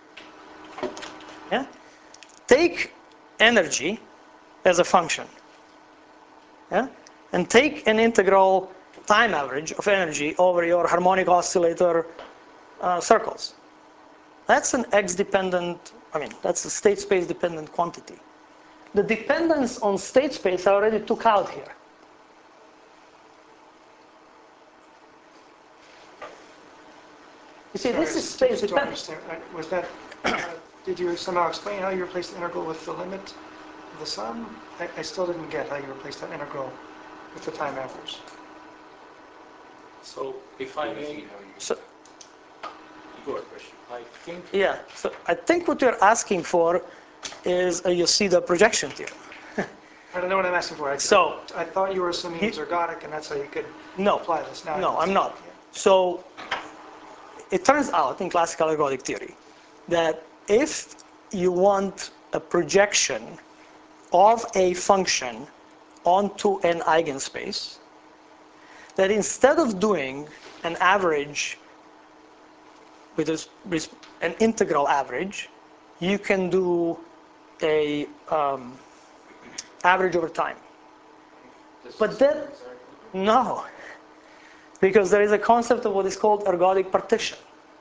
Yeah? Take energy as a function, yeah? And take an integral time average of energy over your harmonic oscillator uh, circles. That's an x-dependent, I mean, that's a state space dependent quantity. The dependence on state space I already took out here. You see, this is space Just to dependent. understand, uh, was that, uh, did you somehow explain how you replaced the integral with the limit of the sum? I, I still didn't get how you replaced that integral with the time average. So if I may, So, Igor, I think yeah, so I think what you're asking for is a Yoshida projection theorem. I don't know what I'm asking for. I, So- I thought you were assuming it was ergodic, and that's how you could No, apply this. Now I no, can I'm see. not. So it turns out in classical ergodic theory that if you want a projection of a function onto an eigenspace, that instead of doing an average with a, with an integral average, you can do a um, average over time. But that, no, because there is a concept of what is called ergodic partition.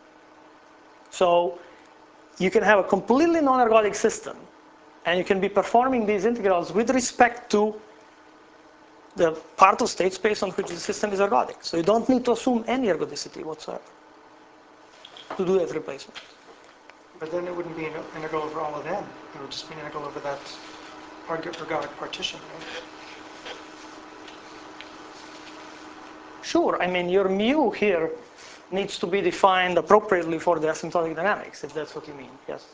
So you can have a completely non-ergodic system, and you can be performing these integrals with respect to the part of state space on which the system is ergodic. So you don't need to assume any ergodicity whatsoever to do that replacement. But then it wouldn't be an integral over all of n. It would just be an integral over that erg- ergodic partition, right? Sure, I mean, your mu here needs to be defined appropriately for the asymptotic dynamics, if that's what you mean, yes.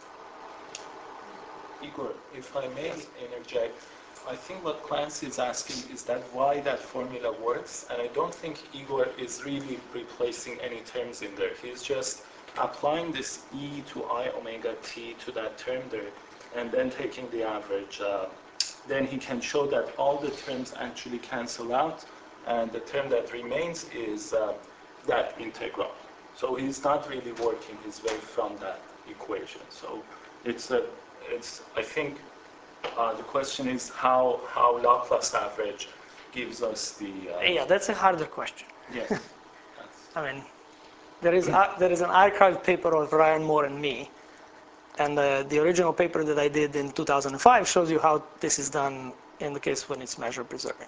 Igor, if I may interject, I think what Clancy is asking is that why that formula works, and I don't think Igor is really replacing any terms in there. He's just applying this e to I omega t to that term there, and then taking the average. Uh, then he can show that all the terms actually cancel out, and the term that remains is uh, that integral. So he's not really working his way from that equation. So it's a, it's, I think uh, the question is how, how Laplace average gives us the... Uh, Yeah, that's a harder question. yes. I mean, there is, a, there is an archived paper of Ryan Moore and me, and uh, the original paper that I did in two thousand five shows you how this is done in the case when it's measure preserving.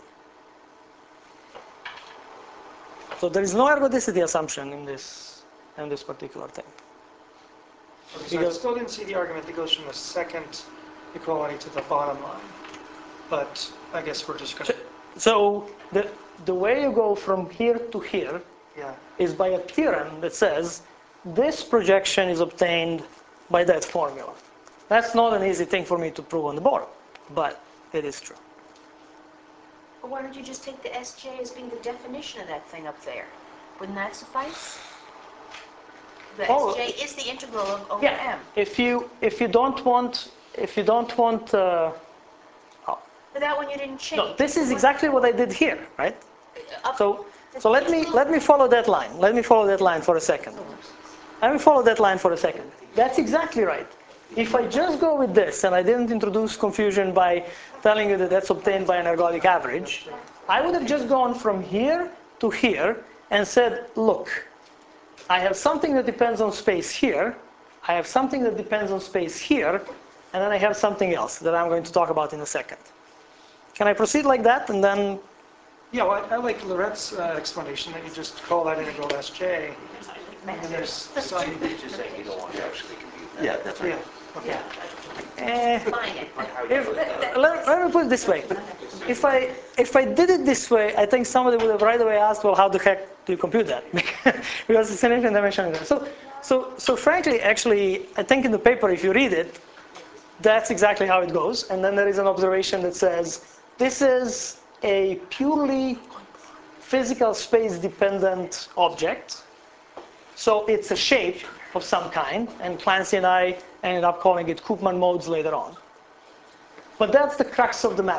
So there is no ergodicity assumption in this, in this particular thing. Okay, so I Because- still didn't see the argument that goes from the second equality to the bottom line. But I guess we're just going to, So the, the way you go from here to here yeah. is by a theorem that says this projection is obtained by that formula. That's not an easy thing for me to prove on the board, but it is true. But why don't you just take the S J as being the definition of that thing up there? Wouldn't that suffice? The Oh. S J is the integral of over Yeah. M. If you if you don't want if you don't want uh, But that one you didn't change. no, this is exactly what I did here, right? Up- So so let me let me follow that line. Let me follow that line for a second. Let me follow that line for a second. That's exactly right. If I just go with this and I didn't introduce confusion by telling you that that's obtained by an ergodic average, I would have just gone from here to here and said, look, I have something that depends on space here, I have something that depends on space here, and then I have something else that I'm going to talk about in a second. Can I proceed like that and then... Yeah, well, I I like Lorette's uh, explanation that you just call that integral S J, and then there's some, You're just saying you don't want to actually compute that. Yeah, that's right. yeah, okay. Eh, Define it. if, let, let me put it this way. If I, if I did it this way, I think somebody would have right away asked, well, how the heck do you compute that? Because it's an infinite dimensional. So, so, so frankly, actually, I think in the paper, if you read it, that's exactly how it goes. And then there is an observation that says, this is a purely physical space-dependent object. So it's a shape of some kind, and Clancy and I ended up calling it Koopman modes later on. But that's the crux of the matter.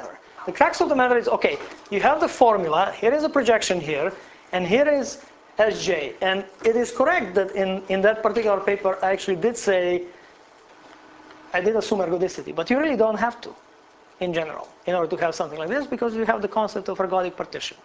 The crux of the matter is, okay, you have the formula, here is a projection here, and here is S J. And it is correct that in, in that particular paper, I actually did say, I did assume ergodicity, but you really don't have to, in general, in order to have something like this, because you have the concept of ergodic partition.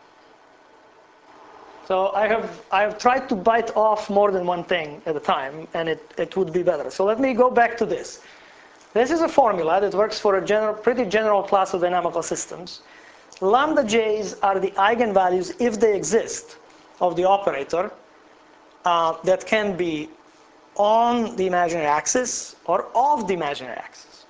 So I have, I have tried to bite off more than one thing at a time, and it, it would be better. So let me go back to this. This is a formula that works for a general, pretty general class of dynamical systems. Lambda j's are the eigenvalues, if they exist, of the operator uh, that can be on the imaginary axis or off the imaginary axis.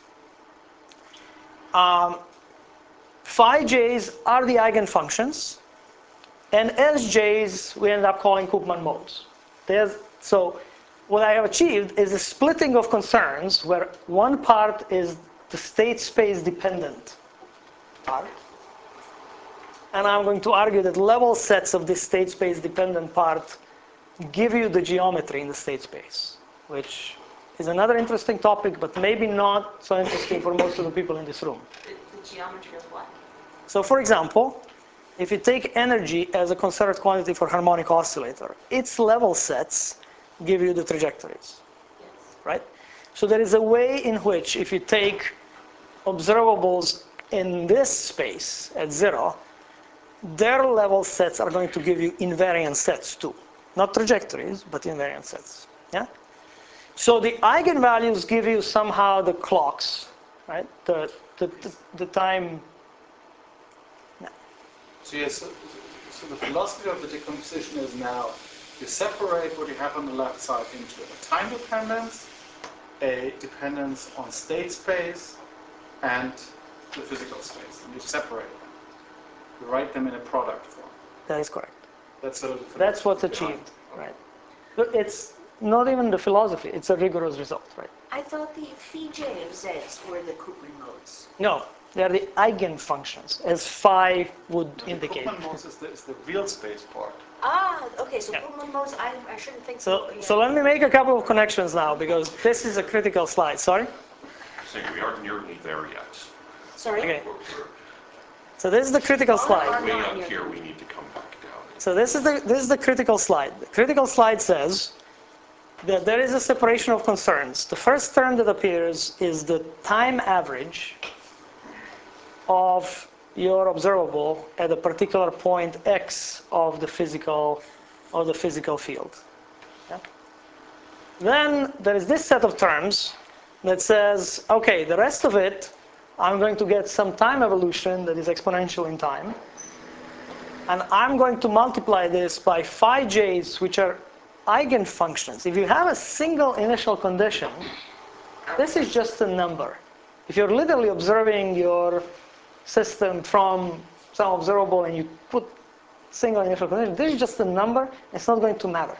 Um, phi j's are the eigenfunctions, and S j's we end up calling Koopman modes. There's, so what I have achieved is a splitting of concerns where one part is the state space dependent part, and I'm going to argue that level sets of this state space dependent part give you the geometry in the state space, which is another interesting topic, but maybe not so interesting for most of the people in this room. The, the geometry of what? So for example, if you take energy as a conserved quantity for harmonic oscillator, its level sets give you the trajectories, Yes. right? So there is a way in which if you take observables in this space at zero, their level sets are going to give you invariant sets too. Not trajectories, but invariant sets. Yeah? So the eigenvalues give you somehow the clocks, right? The, the, the, the time. So yes, so, so the philosophy of the decomposition is now you separate what you have on the left side into a time dependence, a dependence on state space, and the physical space. And you separate them. You write them in a product form. That is correct. That's sort of the That's what's philosophy achieved, right? But it's not even the philosophy, it's a rigorous result, right? I thought the phi j of z's were the Koopman modes. No, they are the eigenfunctions, as phi would behind. indicate. The Koopman modes is the, is the real space part. Ah, okay, so Yeah. Koopman modes, I, I shouldn't think So, yeah. so let me make a couple of connections now, because this is a critical slide. Sorry? Saying we aren't nearly there yet. Sorry? Okay. We're, we're So this is the critical slide. way not up near here, the- we need to come back down. So this is the this is the critical slide. The critical slide says that there is a separation of concerns. The first term that appears is the time average of your observable at a particular point x of the physical of the physical field. Yeah? Then there is this set of terms that says, okay, the rest of it, I'm going to get some time evolution that is exponential in time. And I'm going to multiply this by phi j's, which are eigenfunctions. If you have a single initial condition, this is just a number. If you're literally observing your system from some observable and you put single initial condition, this is just a number. It's not going to matter.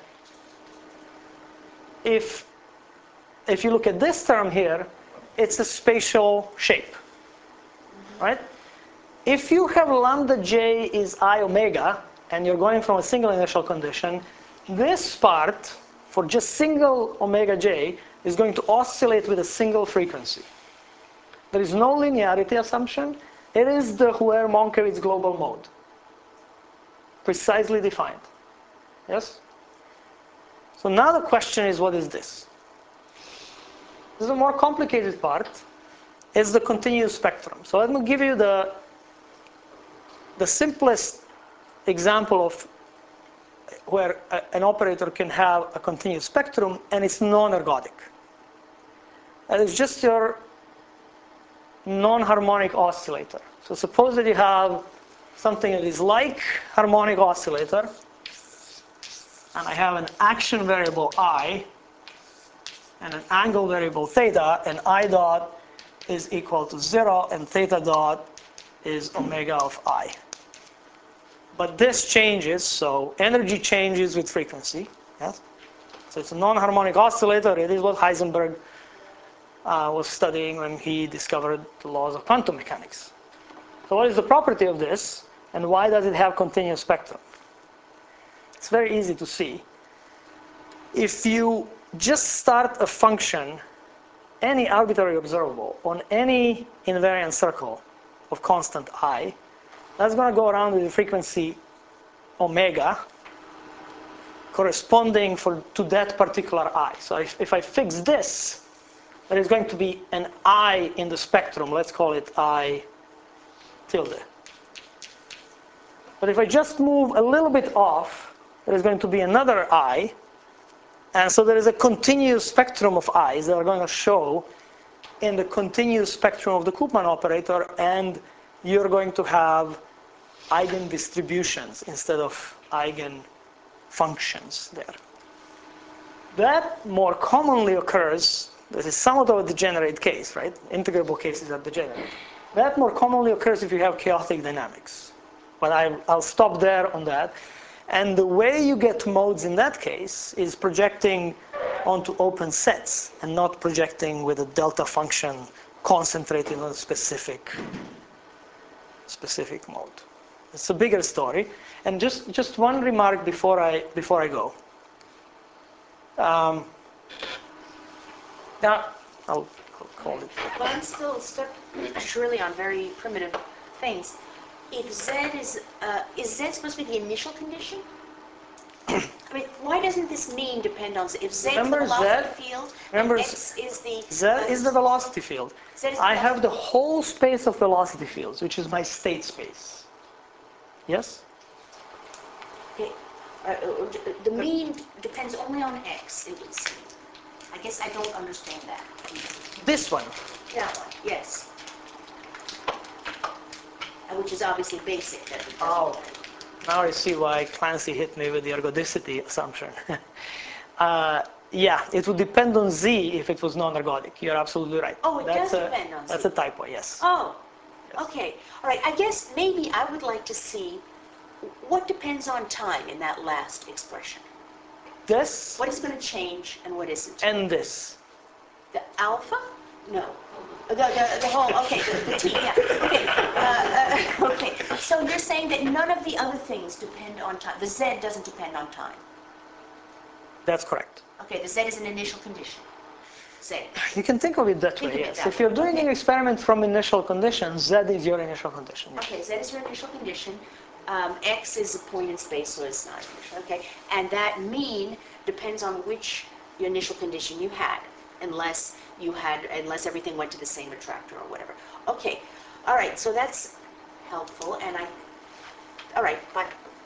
If, if you look at this term here, it's a spatial shape, right? If you have lambda j is I omega, and you're going from a single initial condition, this part, for just single omega j, is going to oscillate with a single frequency. There is no linearity assumption. It is the Huer-Monkowitz global mode, precisely defined. Yes? So now the question is, what is this? This is a more complicated part. It's the continuous spectrum. So let me give you the The simplest example of where a, an operator can have a continuous spectrum and it's non-ergodic. And it's just your non-harmonic oscillator. So suppose that you have something that is like harmonic oscillator, and I have an action variable I and an angle variable theta, and I dot is equal to zero and theta dot is omega of I. But this changes, so energy changes with frequency. Yes? So it's a non-harmonic oscillator. It is what Heisenberg uh, was studying when he discovered the laws of quantum mechanics. So what is the property of this, and why does it have continuous spectrum? It's very easy to see. If you just start a function, any arbitrary observable, on any invariant circle, of constant I. That's going to go around with the frequency omega corresponding for, to that particular I. So if, if I fix this, there is going to be an I in the spectrum. Let's call it I tilde. But if I just move a little bit off, there is going to be another I. And so there is a continuous spectrum of I's that are going to show in the continuous spectrum of the Koopman operator, and you're going to have eigendistributions instead of eigenfunctions there. That more commonly occurs, this is somewhat of a degenerate case, right? Integrable cases are degenerate. That more commonly occurs if you have chaotic dynamics. But I, I'll stop there on that. And the way you get modes in that case is projecting onto open sets and not projecting with a delta function concentrated on a specific, specific mode. It's a bigger story. And just, just one remark before I, before I go. Um, now, I'll, I'll call it. But I'm still stuck surely on very primitive things. If Z is, uh, is Z supposed to be the initial condition? I mean, why doesn't this mean depend on Z? If Z Remember is the velocity Z? field, Remember and X is the... Z is the velocity field. Z is the I velocity have the whole space of velocity fields, which is my state space. Yes? Okay. Uh, uh, the mean depends only on X, it would seem. I guess I don't understand that. This one. That one, yes. Uh, Which is obviously basic. That it doesn't- Oh. Now I see why Clancy hit me with the ergodicity assumption. uh, yeah, it would depend on Z if it was non-ergodic. You're absolutely right. Oh, it that's does a, depend on Z. That's a typo, yes. Oh, okay. All right, I guess maybe I would like to see what depends on time in that last expression. This What is going to change and what isn't? and this. The alpha? No. The, the, the whole, okay, the, the T, yeah. Okay, uh, uh, okay. So you're saying that none of the other things depend on time. The Z doesn't depend on time. That's correct. Okay, the Z is an initial condition. Z. You can think of it that Think way, of it yes. that If way. you're doing Okay. an experiment from initial conditions, Z is your initial condition. Yes. Okay, Z is your initial condition. Um, X is a point in space, so it's not initial. Okay, and that mean depends on which initial condition you had, unless you had, unless everything went to the same attractor or whatever. Okay, all right. So that's helpful, and I. All right, fine.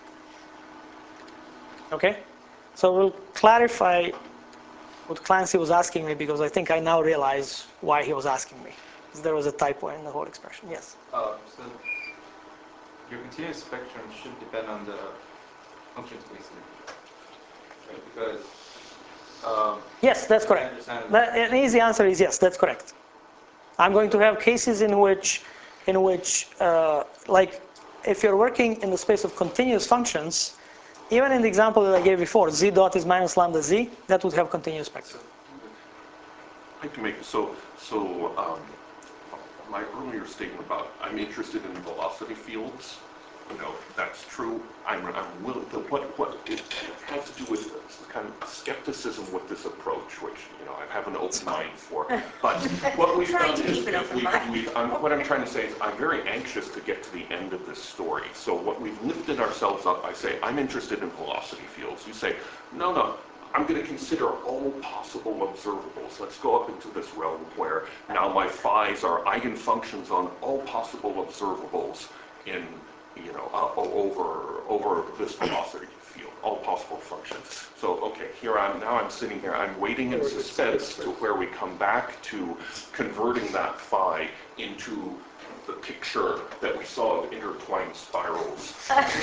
Okay? So we'll clarify what Clancy was asking me, because I think I now realize why he was asking me. There was a typo in the whole expression. Yes. Um, so your continuous spectrum should depend on the function space, right? Because um, Yes, that's correct. understand- That, an easy answer is yes, that's correct. I'm going to have cases in which, in which, uh, like, if you're working in the space of continuous functions, even in the example that I gave before, z dot is minus lambda z, that would have continuous spectrum. I can make, so, so, um, my earlier statement about I'm interested in velocity fields, you know, that's true. I'm, I'm willing to, what, what, it has to do with kind of skepticism with this approach, which, you know, I have an open mind for. But what we've Trying done to is, keep an is open we've, mind. we've, um, what I'm trying to say is I'm very anxious to get to the end of this story. So what we've lifted ourselves up, I say, I'm interested in velocity fields. You say, no, no. I'm going to consider all possible observables. Let's go up into this realm where now my phi's are eigenfunctions on all possible observables in, you know, uh, over over this velocity field, all possible functions. So, okay, here I'm now. I'm sitting here. I'm waiting in suspense to where we come back to converting that phi into the picture that we saw of intertwined spirals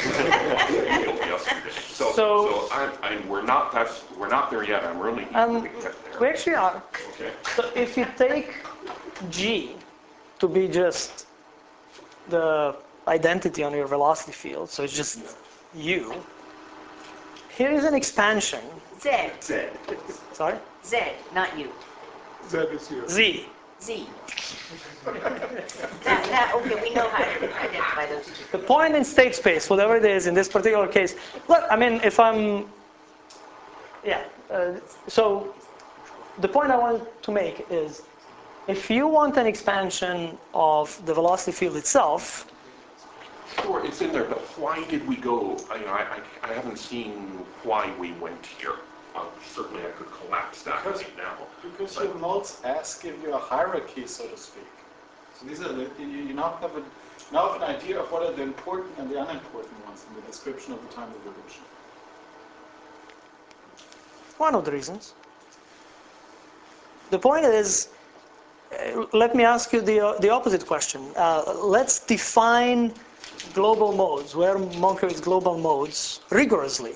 yesterday. So, so, So- I'm, I'm, we're not. That's we're not there yet. I'm really eager Um, to get there. We actually are. Okay. So if you take G to be just the identity on your velocity field, so it's just U, here is an expansion. Z. Z. Sorry? Z, not you. Z is you. Z. Z. that, that, okay, we know how to identify those two. The point in state space, whatever it is in this particular case, look, I mean, if I'm, yeah, uh, so the point I want to make is if you want an expansion of the velocity field itself, Sure, it's in there, but why did we go? I, you know, I, I, I haven't seen why we went here. Uh, certainly, I could collapse that Because- right now. Because But- your modes S give you a hierarchy, so to speak. So these are the, you you now have a now have an idea of what are the important and the unimportant ones in the description of the time evolution. one of the reasons. The point is, uh, let me ask you the, uh, the opposite question. Uh, let's define global modes, where Monke's global modes, rigorously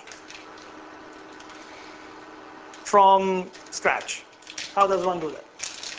from scratch. How does one do that?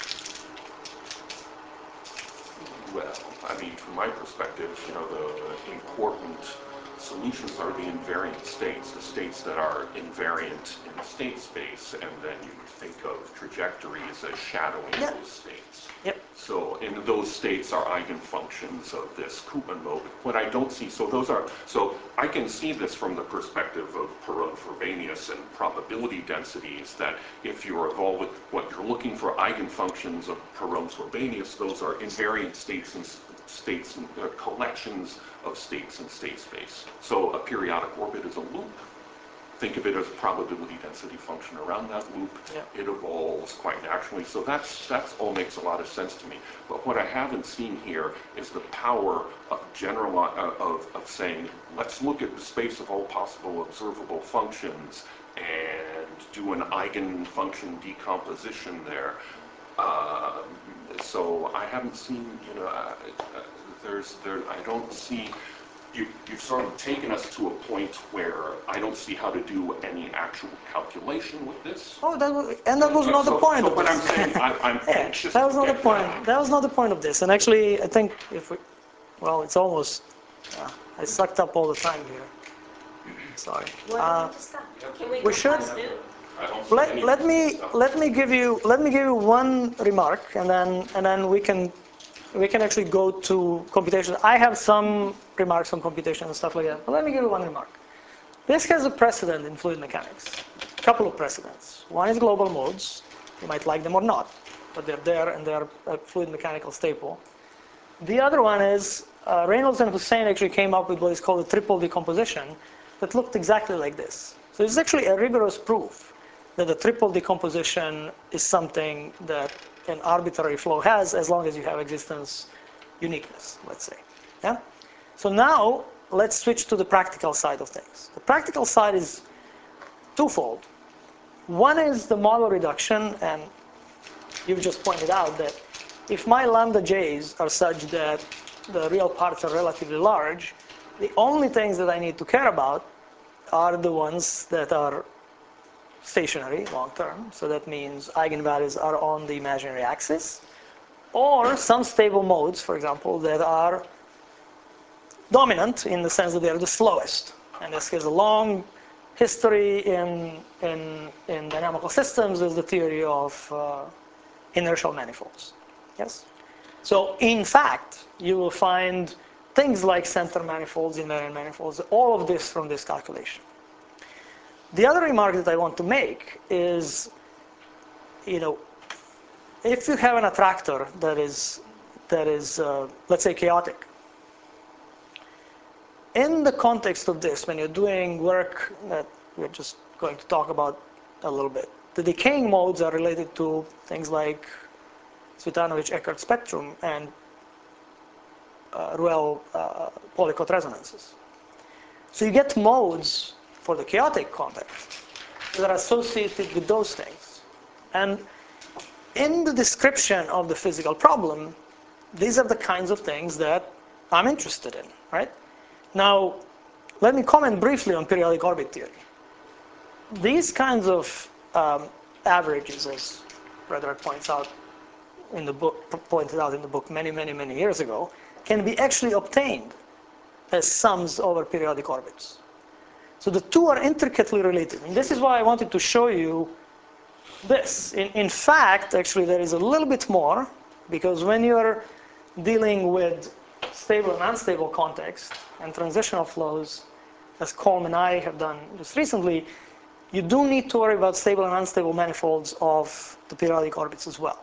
Well, I mean, from my perspective, you know, the important solutions are the invariant states, the states that are invariant in the state space, and then you think of trajectories as shadowing Yep. those states. Yep. So, and those states are eigenfunctions of this Koopman mode. What I don't see, so those are, so I can see this from the perspective of Perron-Frobenius and probability densities, that if you're evolving, what you're looking for eigenfunctions of Perron-Frobenius, those are invariant states and states and uh, collections of states in state space. So a periodic orbit is a loop. Think of it as a probability density function around that loop. Yeah. It evolves quite naturally. So that's that's all makes a lot of sense to me. But what I haven't seen here is the power of general uh, of of saying, let's look at the space of all possible observable functions and do an eigenfunction decomposition there. Uh, so I haven't seen, you know, uh, uh, there's there I don't see. You, you've sort of taken us to a point where I don't see how to do any actual calculation with this. Oh, that was, and that was Uh, not so, the point So of what this. I'm saying, I, I'm Yeah, anxious that to was not the get point. that. That was not the point of this. And actually, I think if we, well, it's almost, uh, I sucked up all the time here. Sorry. What Uh, did we discuss? Can we We go should- past noon? I don't see Let, any let me stuff. let me give you let me give you one remark, and then and then we can we can actually go to computation. I have some remarks on computation and stuff like that, but let me give you one remark. This has a precedent in fluid mechanics. A couple of precedents. One is global modes. You might like them or not, but they're there and they're a fluid mechanical staple. The other one is uh, Reynolds and Hussein actually came up with what is called a triple decomposition that looked exactly like this. So it's actually a rigorous proof that the triple decomposition is something that an arbitrary flow has as long as you have existence uniqueness, let's say. Yeah? So now let's switch to the practical side of things. The practical side is twofold. One is the model reduction, and you've just pointed out that if my lambda j's are such that the real parts are relatively large, the only things that I need to care about are the ones that are stationary long term. So that means eigenvalues are on the imaginary axis, or some stable modes, for example, that are dominant in the sense that they are the slowest. And this has a long history in, in, in dynamical systems as the theory of uh, inertial manifolds. Yes? So in fact, you will find things like center manifolds, invariant manifolds, all of this from this calculation. The other remark that I want to make is, you know, if you have an attractor that is, that is uh, let's say, chaotic, in the context of this, when you're doing work that we're just going to talk about a little bit, the decaying modes are related to things like Cvitanovich-Eckert spectrum and uh, Ruel uh, Polycott resonances. So you get modes for the chaotic context that are associated with those things. And in the description of the physical problem, these are the kinds of things that I'm interested in, right? Now, let me comment briefly on periodic orbit theory. These kinds of um, averages, as Frederick points out in the book, pointed out in the book many, many, many years ago, can be actually obtained as sums over periodic orbits. So the two are intricately related. And this is why I wanted to show you this. In, in fact, actually, there is a little bit more, because when you're dealing with stable and unstable context and transitional flows, as Colm and I have done just recently, you do need to worry about stable and unstable manifolds of the periodic orbits as well.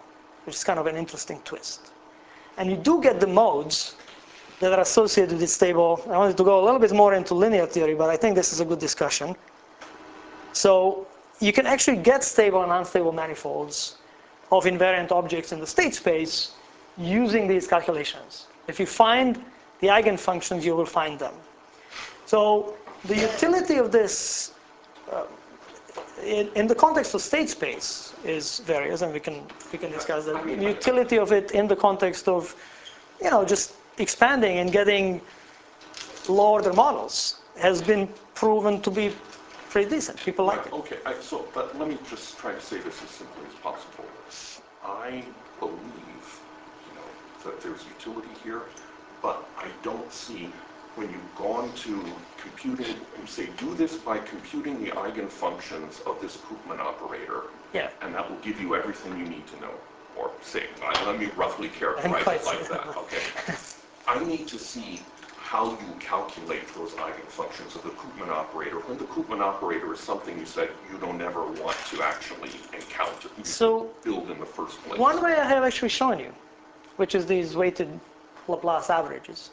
which is kind of an interesting twist. And you do get the modes that are associated with this table. I wanted to go a little bit more into linear theory, but I think this is a good discussion. So you can actually get stable and unstable manifolds of invariant objects in the state space using these calculations. If you find the eigenfunctions, you will find them. So the utility of this uh, in, in the context of state space is various, and we can we can discuss that. The utility of it in the context of, you know, just expanding and getting low-order models has been proven to be pretty decent. People like it. Okay, I, so, but let me just try to say this as simply as possible. I believe, you know, that there's utility here, but I don't see when you've gone to computing, you say, do this by computing the eigenfunctions of this Koopman operator, Yeah. and that will give you everything you need to know. Or say, uh, let me roughly characterize it like that, okay? I need to see how you calculate those eigenfunctions of the Koopman operator when the Koopman operator is something you said you don't ever want to actually encounter, you So build in the first place. one way I have actually shown you, which is these weighted Laplace averages,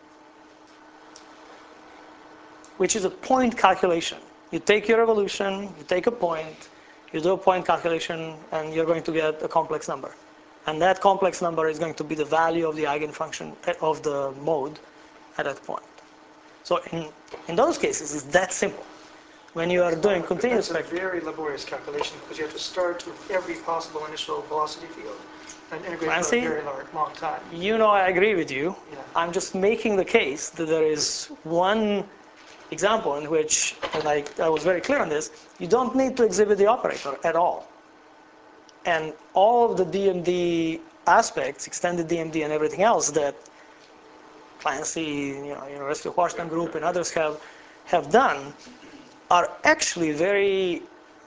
which is a point calculation. You take your evolution, you take a point, you do a point calculation, and you're going to get a complex number. And that complex number is going to be the value of the eigenfunction of the mode at that point. So in, in those cases, it's that simple. When you are doing continuous That's a spectrum. very laborious calculation because you have to start with every possible initial velocity field and integrate Fancy. for a very long, long time. You know, I agree with you. Yeah. I'm just making the case that there is one example in which, and I, I was very clear on this, you don't need to exhibit the operator at all. And all of the D M D aspects, extended D M D and everything else that Clancy, you know, University of Washington Group and others have, have done are actually very,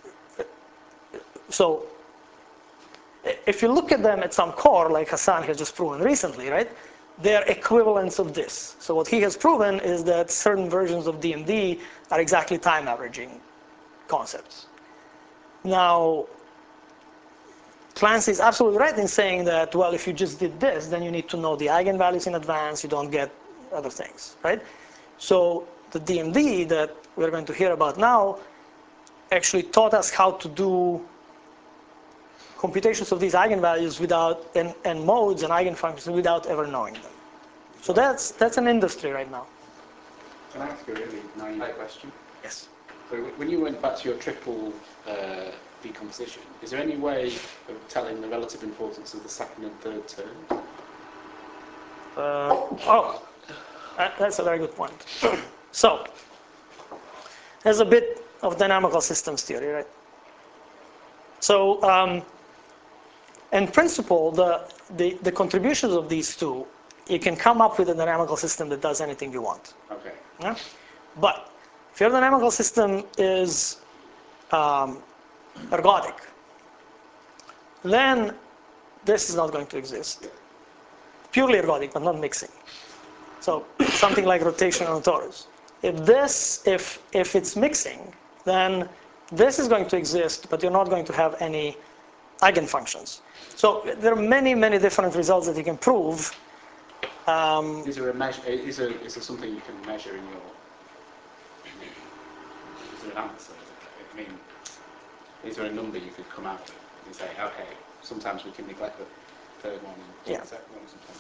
so if you look at them at some core, like Hassan has just proven recently, right? They're equivalents of this. So what he has proven is that certain versions of D M D are exactly time averaging concepts. Now, Clancy is absolutely right in saying that, well, if you just did this, then you need to know the eigenvalues in advance, you don't get other things, right? So the D M D that we're going to hear about now actually taught us how to do computations of these eigenvalues without, and, and modes and eigenfunctions without ever knowing them. So that's, that's an industry right now. Can I ask a really naive question? Yes. So when you went back to your triple uh, decomposition, is there any way of telling the relative importance of the second and third terms? Uh, oh, that, that's a very good point. So, there's a bit of dynamical systems theory, right? So, um, in principle, the, the, the contributions of these two, you can come up with a dynamical system that does anything you want. Okay. Yeah? But if your dynamical system is um, ergodic, then this is not going to exist. Purely ergodic, but not mixing. So something like rotation on torus. If this, if if it's mixing, then this is going to exist, but you're not going to have any eigenfunctions. So there are many, many different results that you can prove. Um, is there a measure? Is there, is there something you can measure in your? Is there an answer? I mean, is there a number you could come out with and say, okay, sometimes we can neglect the third one and Yeah. the second one sometimes.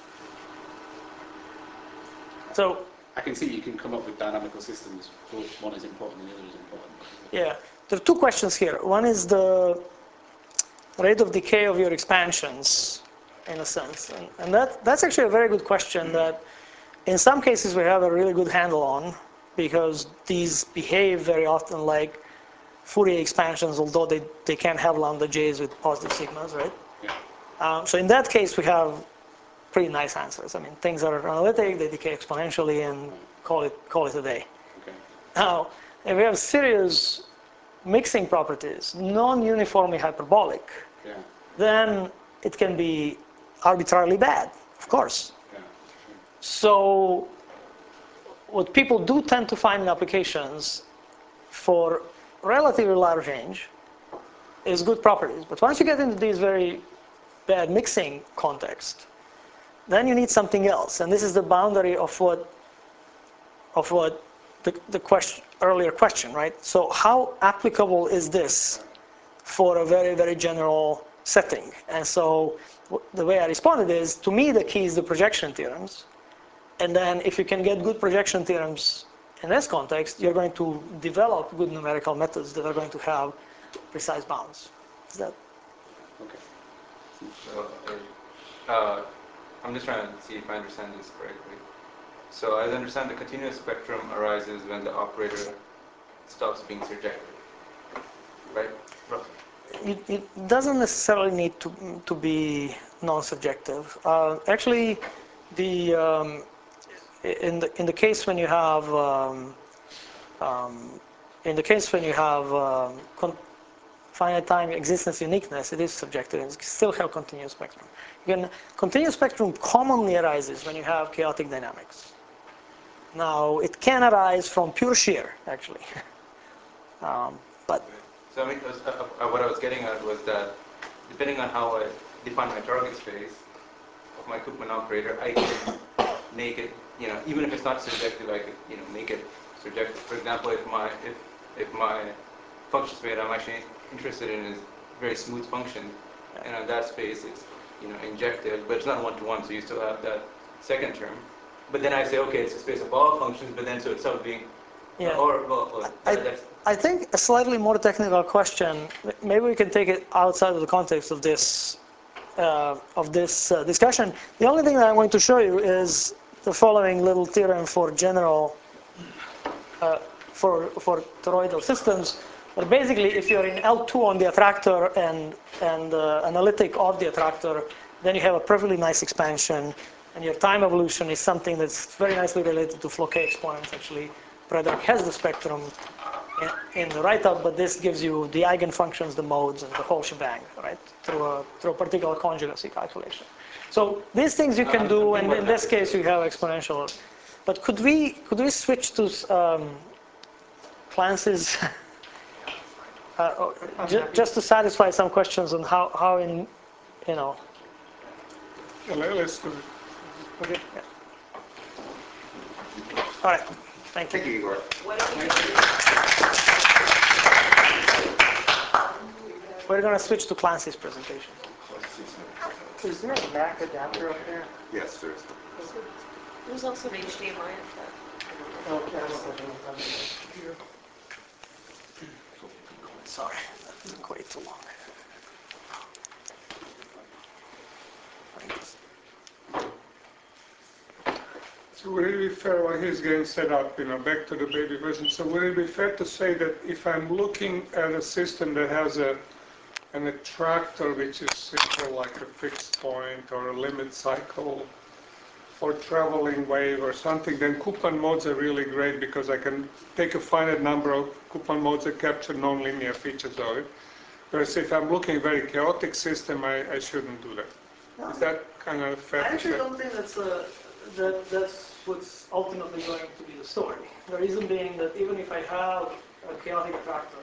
So I can see you can come up with dynamical systems, but one is important and the other is important. yeah, there are two questions here. One is the rate of decay of your expansions, in a sense, and, and that that's actually a very good question that, in some cases, we have a really good handle on, because these behave very often like Fourier expansions, although they, they can have lambda j's with positive sigmas, right? Yeah. Um, so in that case, we have pretty nice answers. I mean, things are analytic, they decay exponentially, and call it call it a day. Okay. Now, if we have serious mixing properties, non-uniformly hyperbolic, Yeah. then it can be arbitrarily bad, of course. Yeah. So what people do tend to find in applications for relatively large range is good properties. But once you get into these very bad mixing context, then you need something else. And this is the boundary of what of what the, the question, earlier question, right? So how applicable is this for a very, very general setting? And so the way I responded is, to me, the key is the projection theorems. And then if you can get good projection theorems in this context, you're going to develop good numerical methods that are going to have precise bounds. Is that? Okay. So, uh, I'm just trying to see if I understand this correctly. So as I understand, the continuous spectrum arises when the operator stops being surjective, right? Roughly. It, it doesn't necessarily need to, to be non-subjective. Uh, actually, the, um, in, the, in the case when you have um, um, in the case when you have um, con finite time existence uniqueness, it is subjective and you still have continuous spectrum. Again, continuous spectrum commonly arises when you have chaotic dynamics. Now, it can arise from pure shear, actually. um, but So I mean, was, uh, uh, what I was getting at was that depending on how I define my target space of my Koopman operator, I can make it, you know, even if it's not surjective, I could, you know, make it surjective. For example, if my if if my function space I'm actually interested in is very smooth function, and on that space it's, you know, injective, but it's not one-to-one, so you still have that second term. But then I say, okay, it's a space of all functions, but then so itself being, yeah. or, well, well I, that's, I think a slightly more technical question, maybe we can take it outside of the context of this uh, of this uh, discussion. The only thing that I'm going to show you is the following little theorem for general, uh, for, for toroidal systems. But basically, if you're in L two on the attractor and, and uh, analytic of the attractor, then you have a perfectly nice expansion, and your time evolution is something that's very nicely related to Floquet exponents. Actually, Predrag has the spectrum in, in the write-up, but this gives you the eigenfunctions, the modes, and the whole shebang, right, through a, through a particular conjugacy calculation. So these things you can do, and in this case you have exponential. But could we could we switch to um, Clancy's, uh, ju just to satisfy some questions on how how in, you know. Yeah, let's do it. Okay. Yeah. All right. Thank you. Thank you, Igor. What do we do? We're going to switch to Clancy's presentation. Is there a Mac adapter up there? Yes, there is. There's also an H D M I up Oh, yeah, I don't have anything here. Sorry, that took way too long. So would it be fair while he's getting set up, you know, back to the baby version, so would it be fair to say that if I'm looking at a system that has a an attractor which is simple like a fixed point or a limit cycle or traveling wave or something, then Koopman modes are really great because I can take a finite number of Koopman modes that capture nonlinear features of it. Whereas if I'm looking at a very chaotic system, I, I shouldn't do that. No. Is that kind of fair I to actually say? don't think that's a, that that's what's ultimately going to be the story. The reason being that even if I have a chaotic attractor,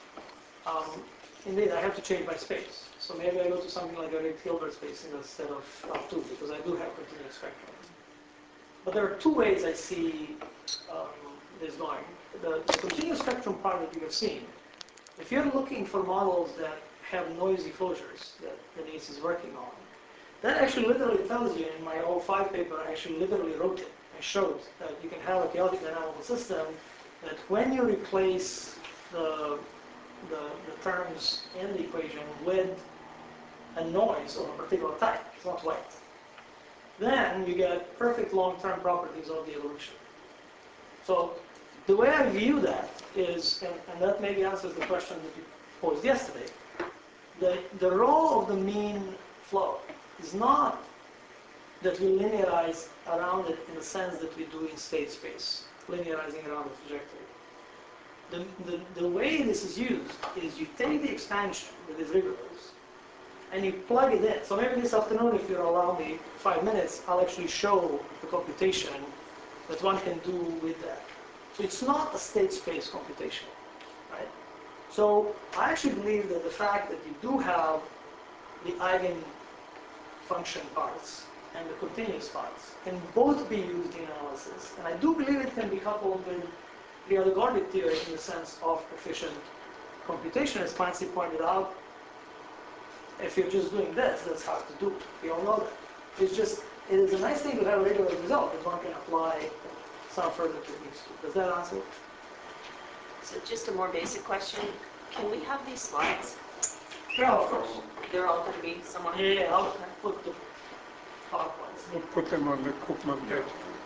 um, indeed I have to change my space. So maybe I go to something like a Ritz-Hilbert space instead of L two because I do have continuous spectrum. But there are two ways I see um, this going. The, the continuous spectrum part that you have seen, if you're looking for models that have noisy closures that Denise is working on, that actually literally tells you, in my O five paper, I actually literally wrote it. I showed that you can have a chaotic dynamical system that when you replace the, the, the terms in the equation with a noise of a particular type, it's not white, then you get perfect long-term properties of the evolution. So the way I view that is, and, and that maybe answers the question that you posed yesterday, the, the role of the mean flow is not that we linearize around it in the sense that we do in state space, linearizing around the trajectory. The, the, the way this is used is you take the expansion that is rigorous and you plug it in. So maybe this afternoon, if you allow me five minutes, I'll actually show the computation that one can do with that. So it's not a state space computation, right? So I actually believe that the fact that you do have the eigen function parts and the continuous parts can both be used in analysis. And I do believe it can be coupled with periodic orbit theory in the sense of efficient computation, as Clancy pointed out. If you're just doing this, that's hard to do. We all know that. It's just, it is a nice thing to have a regular result that one can apply some further techniques to. Does that answer? So just a more basic question, can we have these slides? Yeah, of course. They're all going to be somewhere? Yeah, I'll put the PowerPoints. We'll put them on the Koopman page.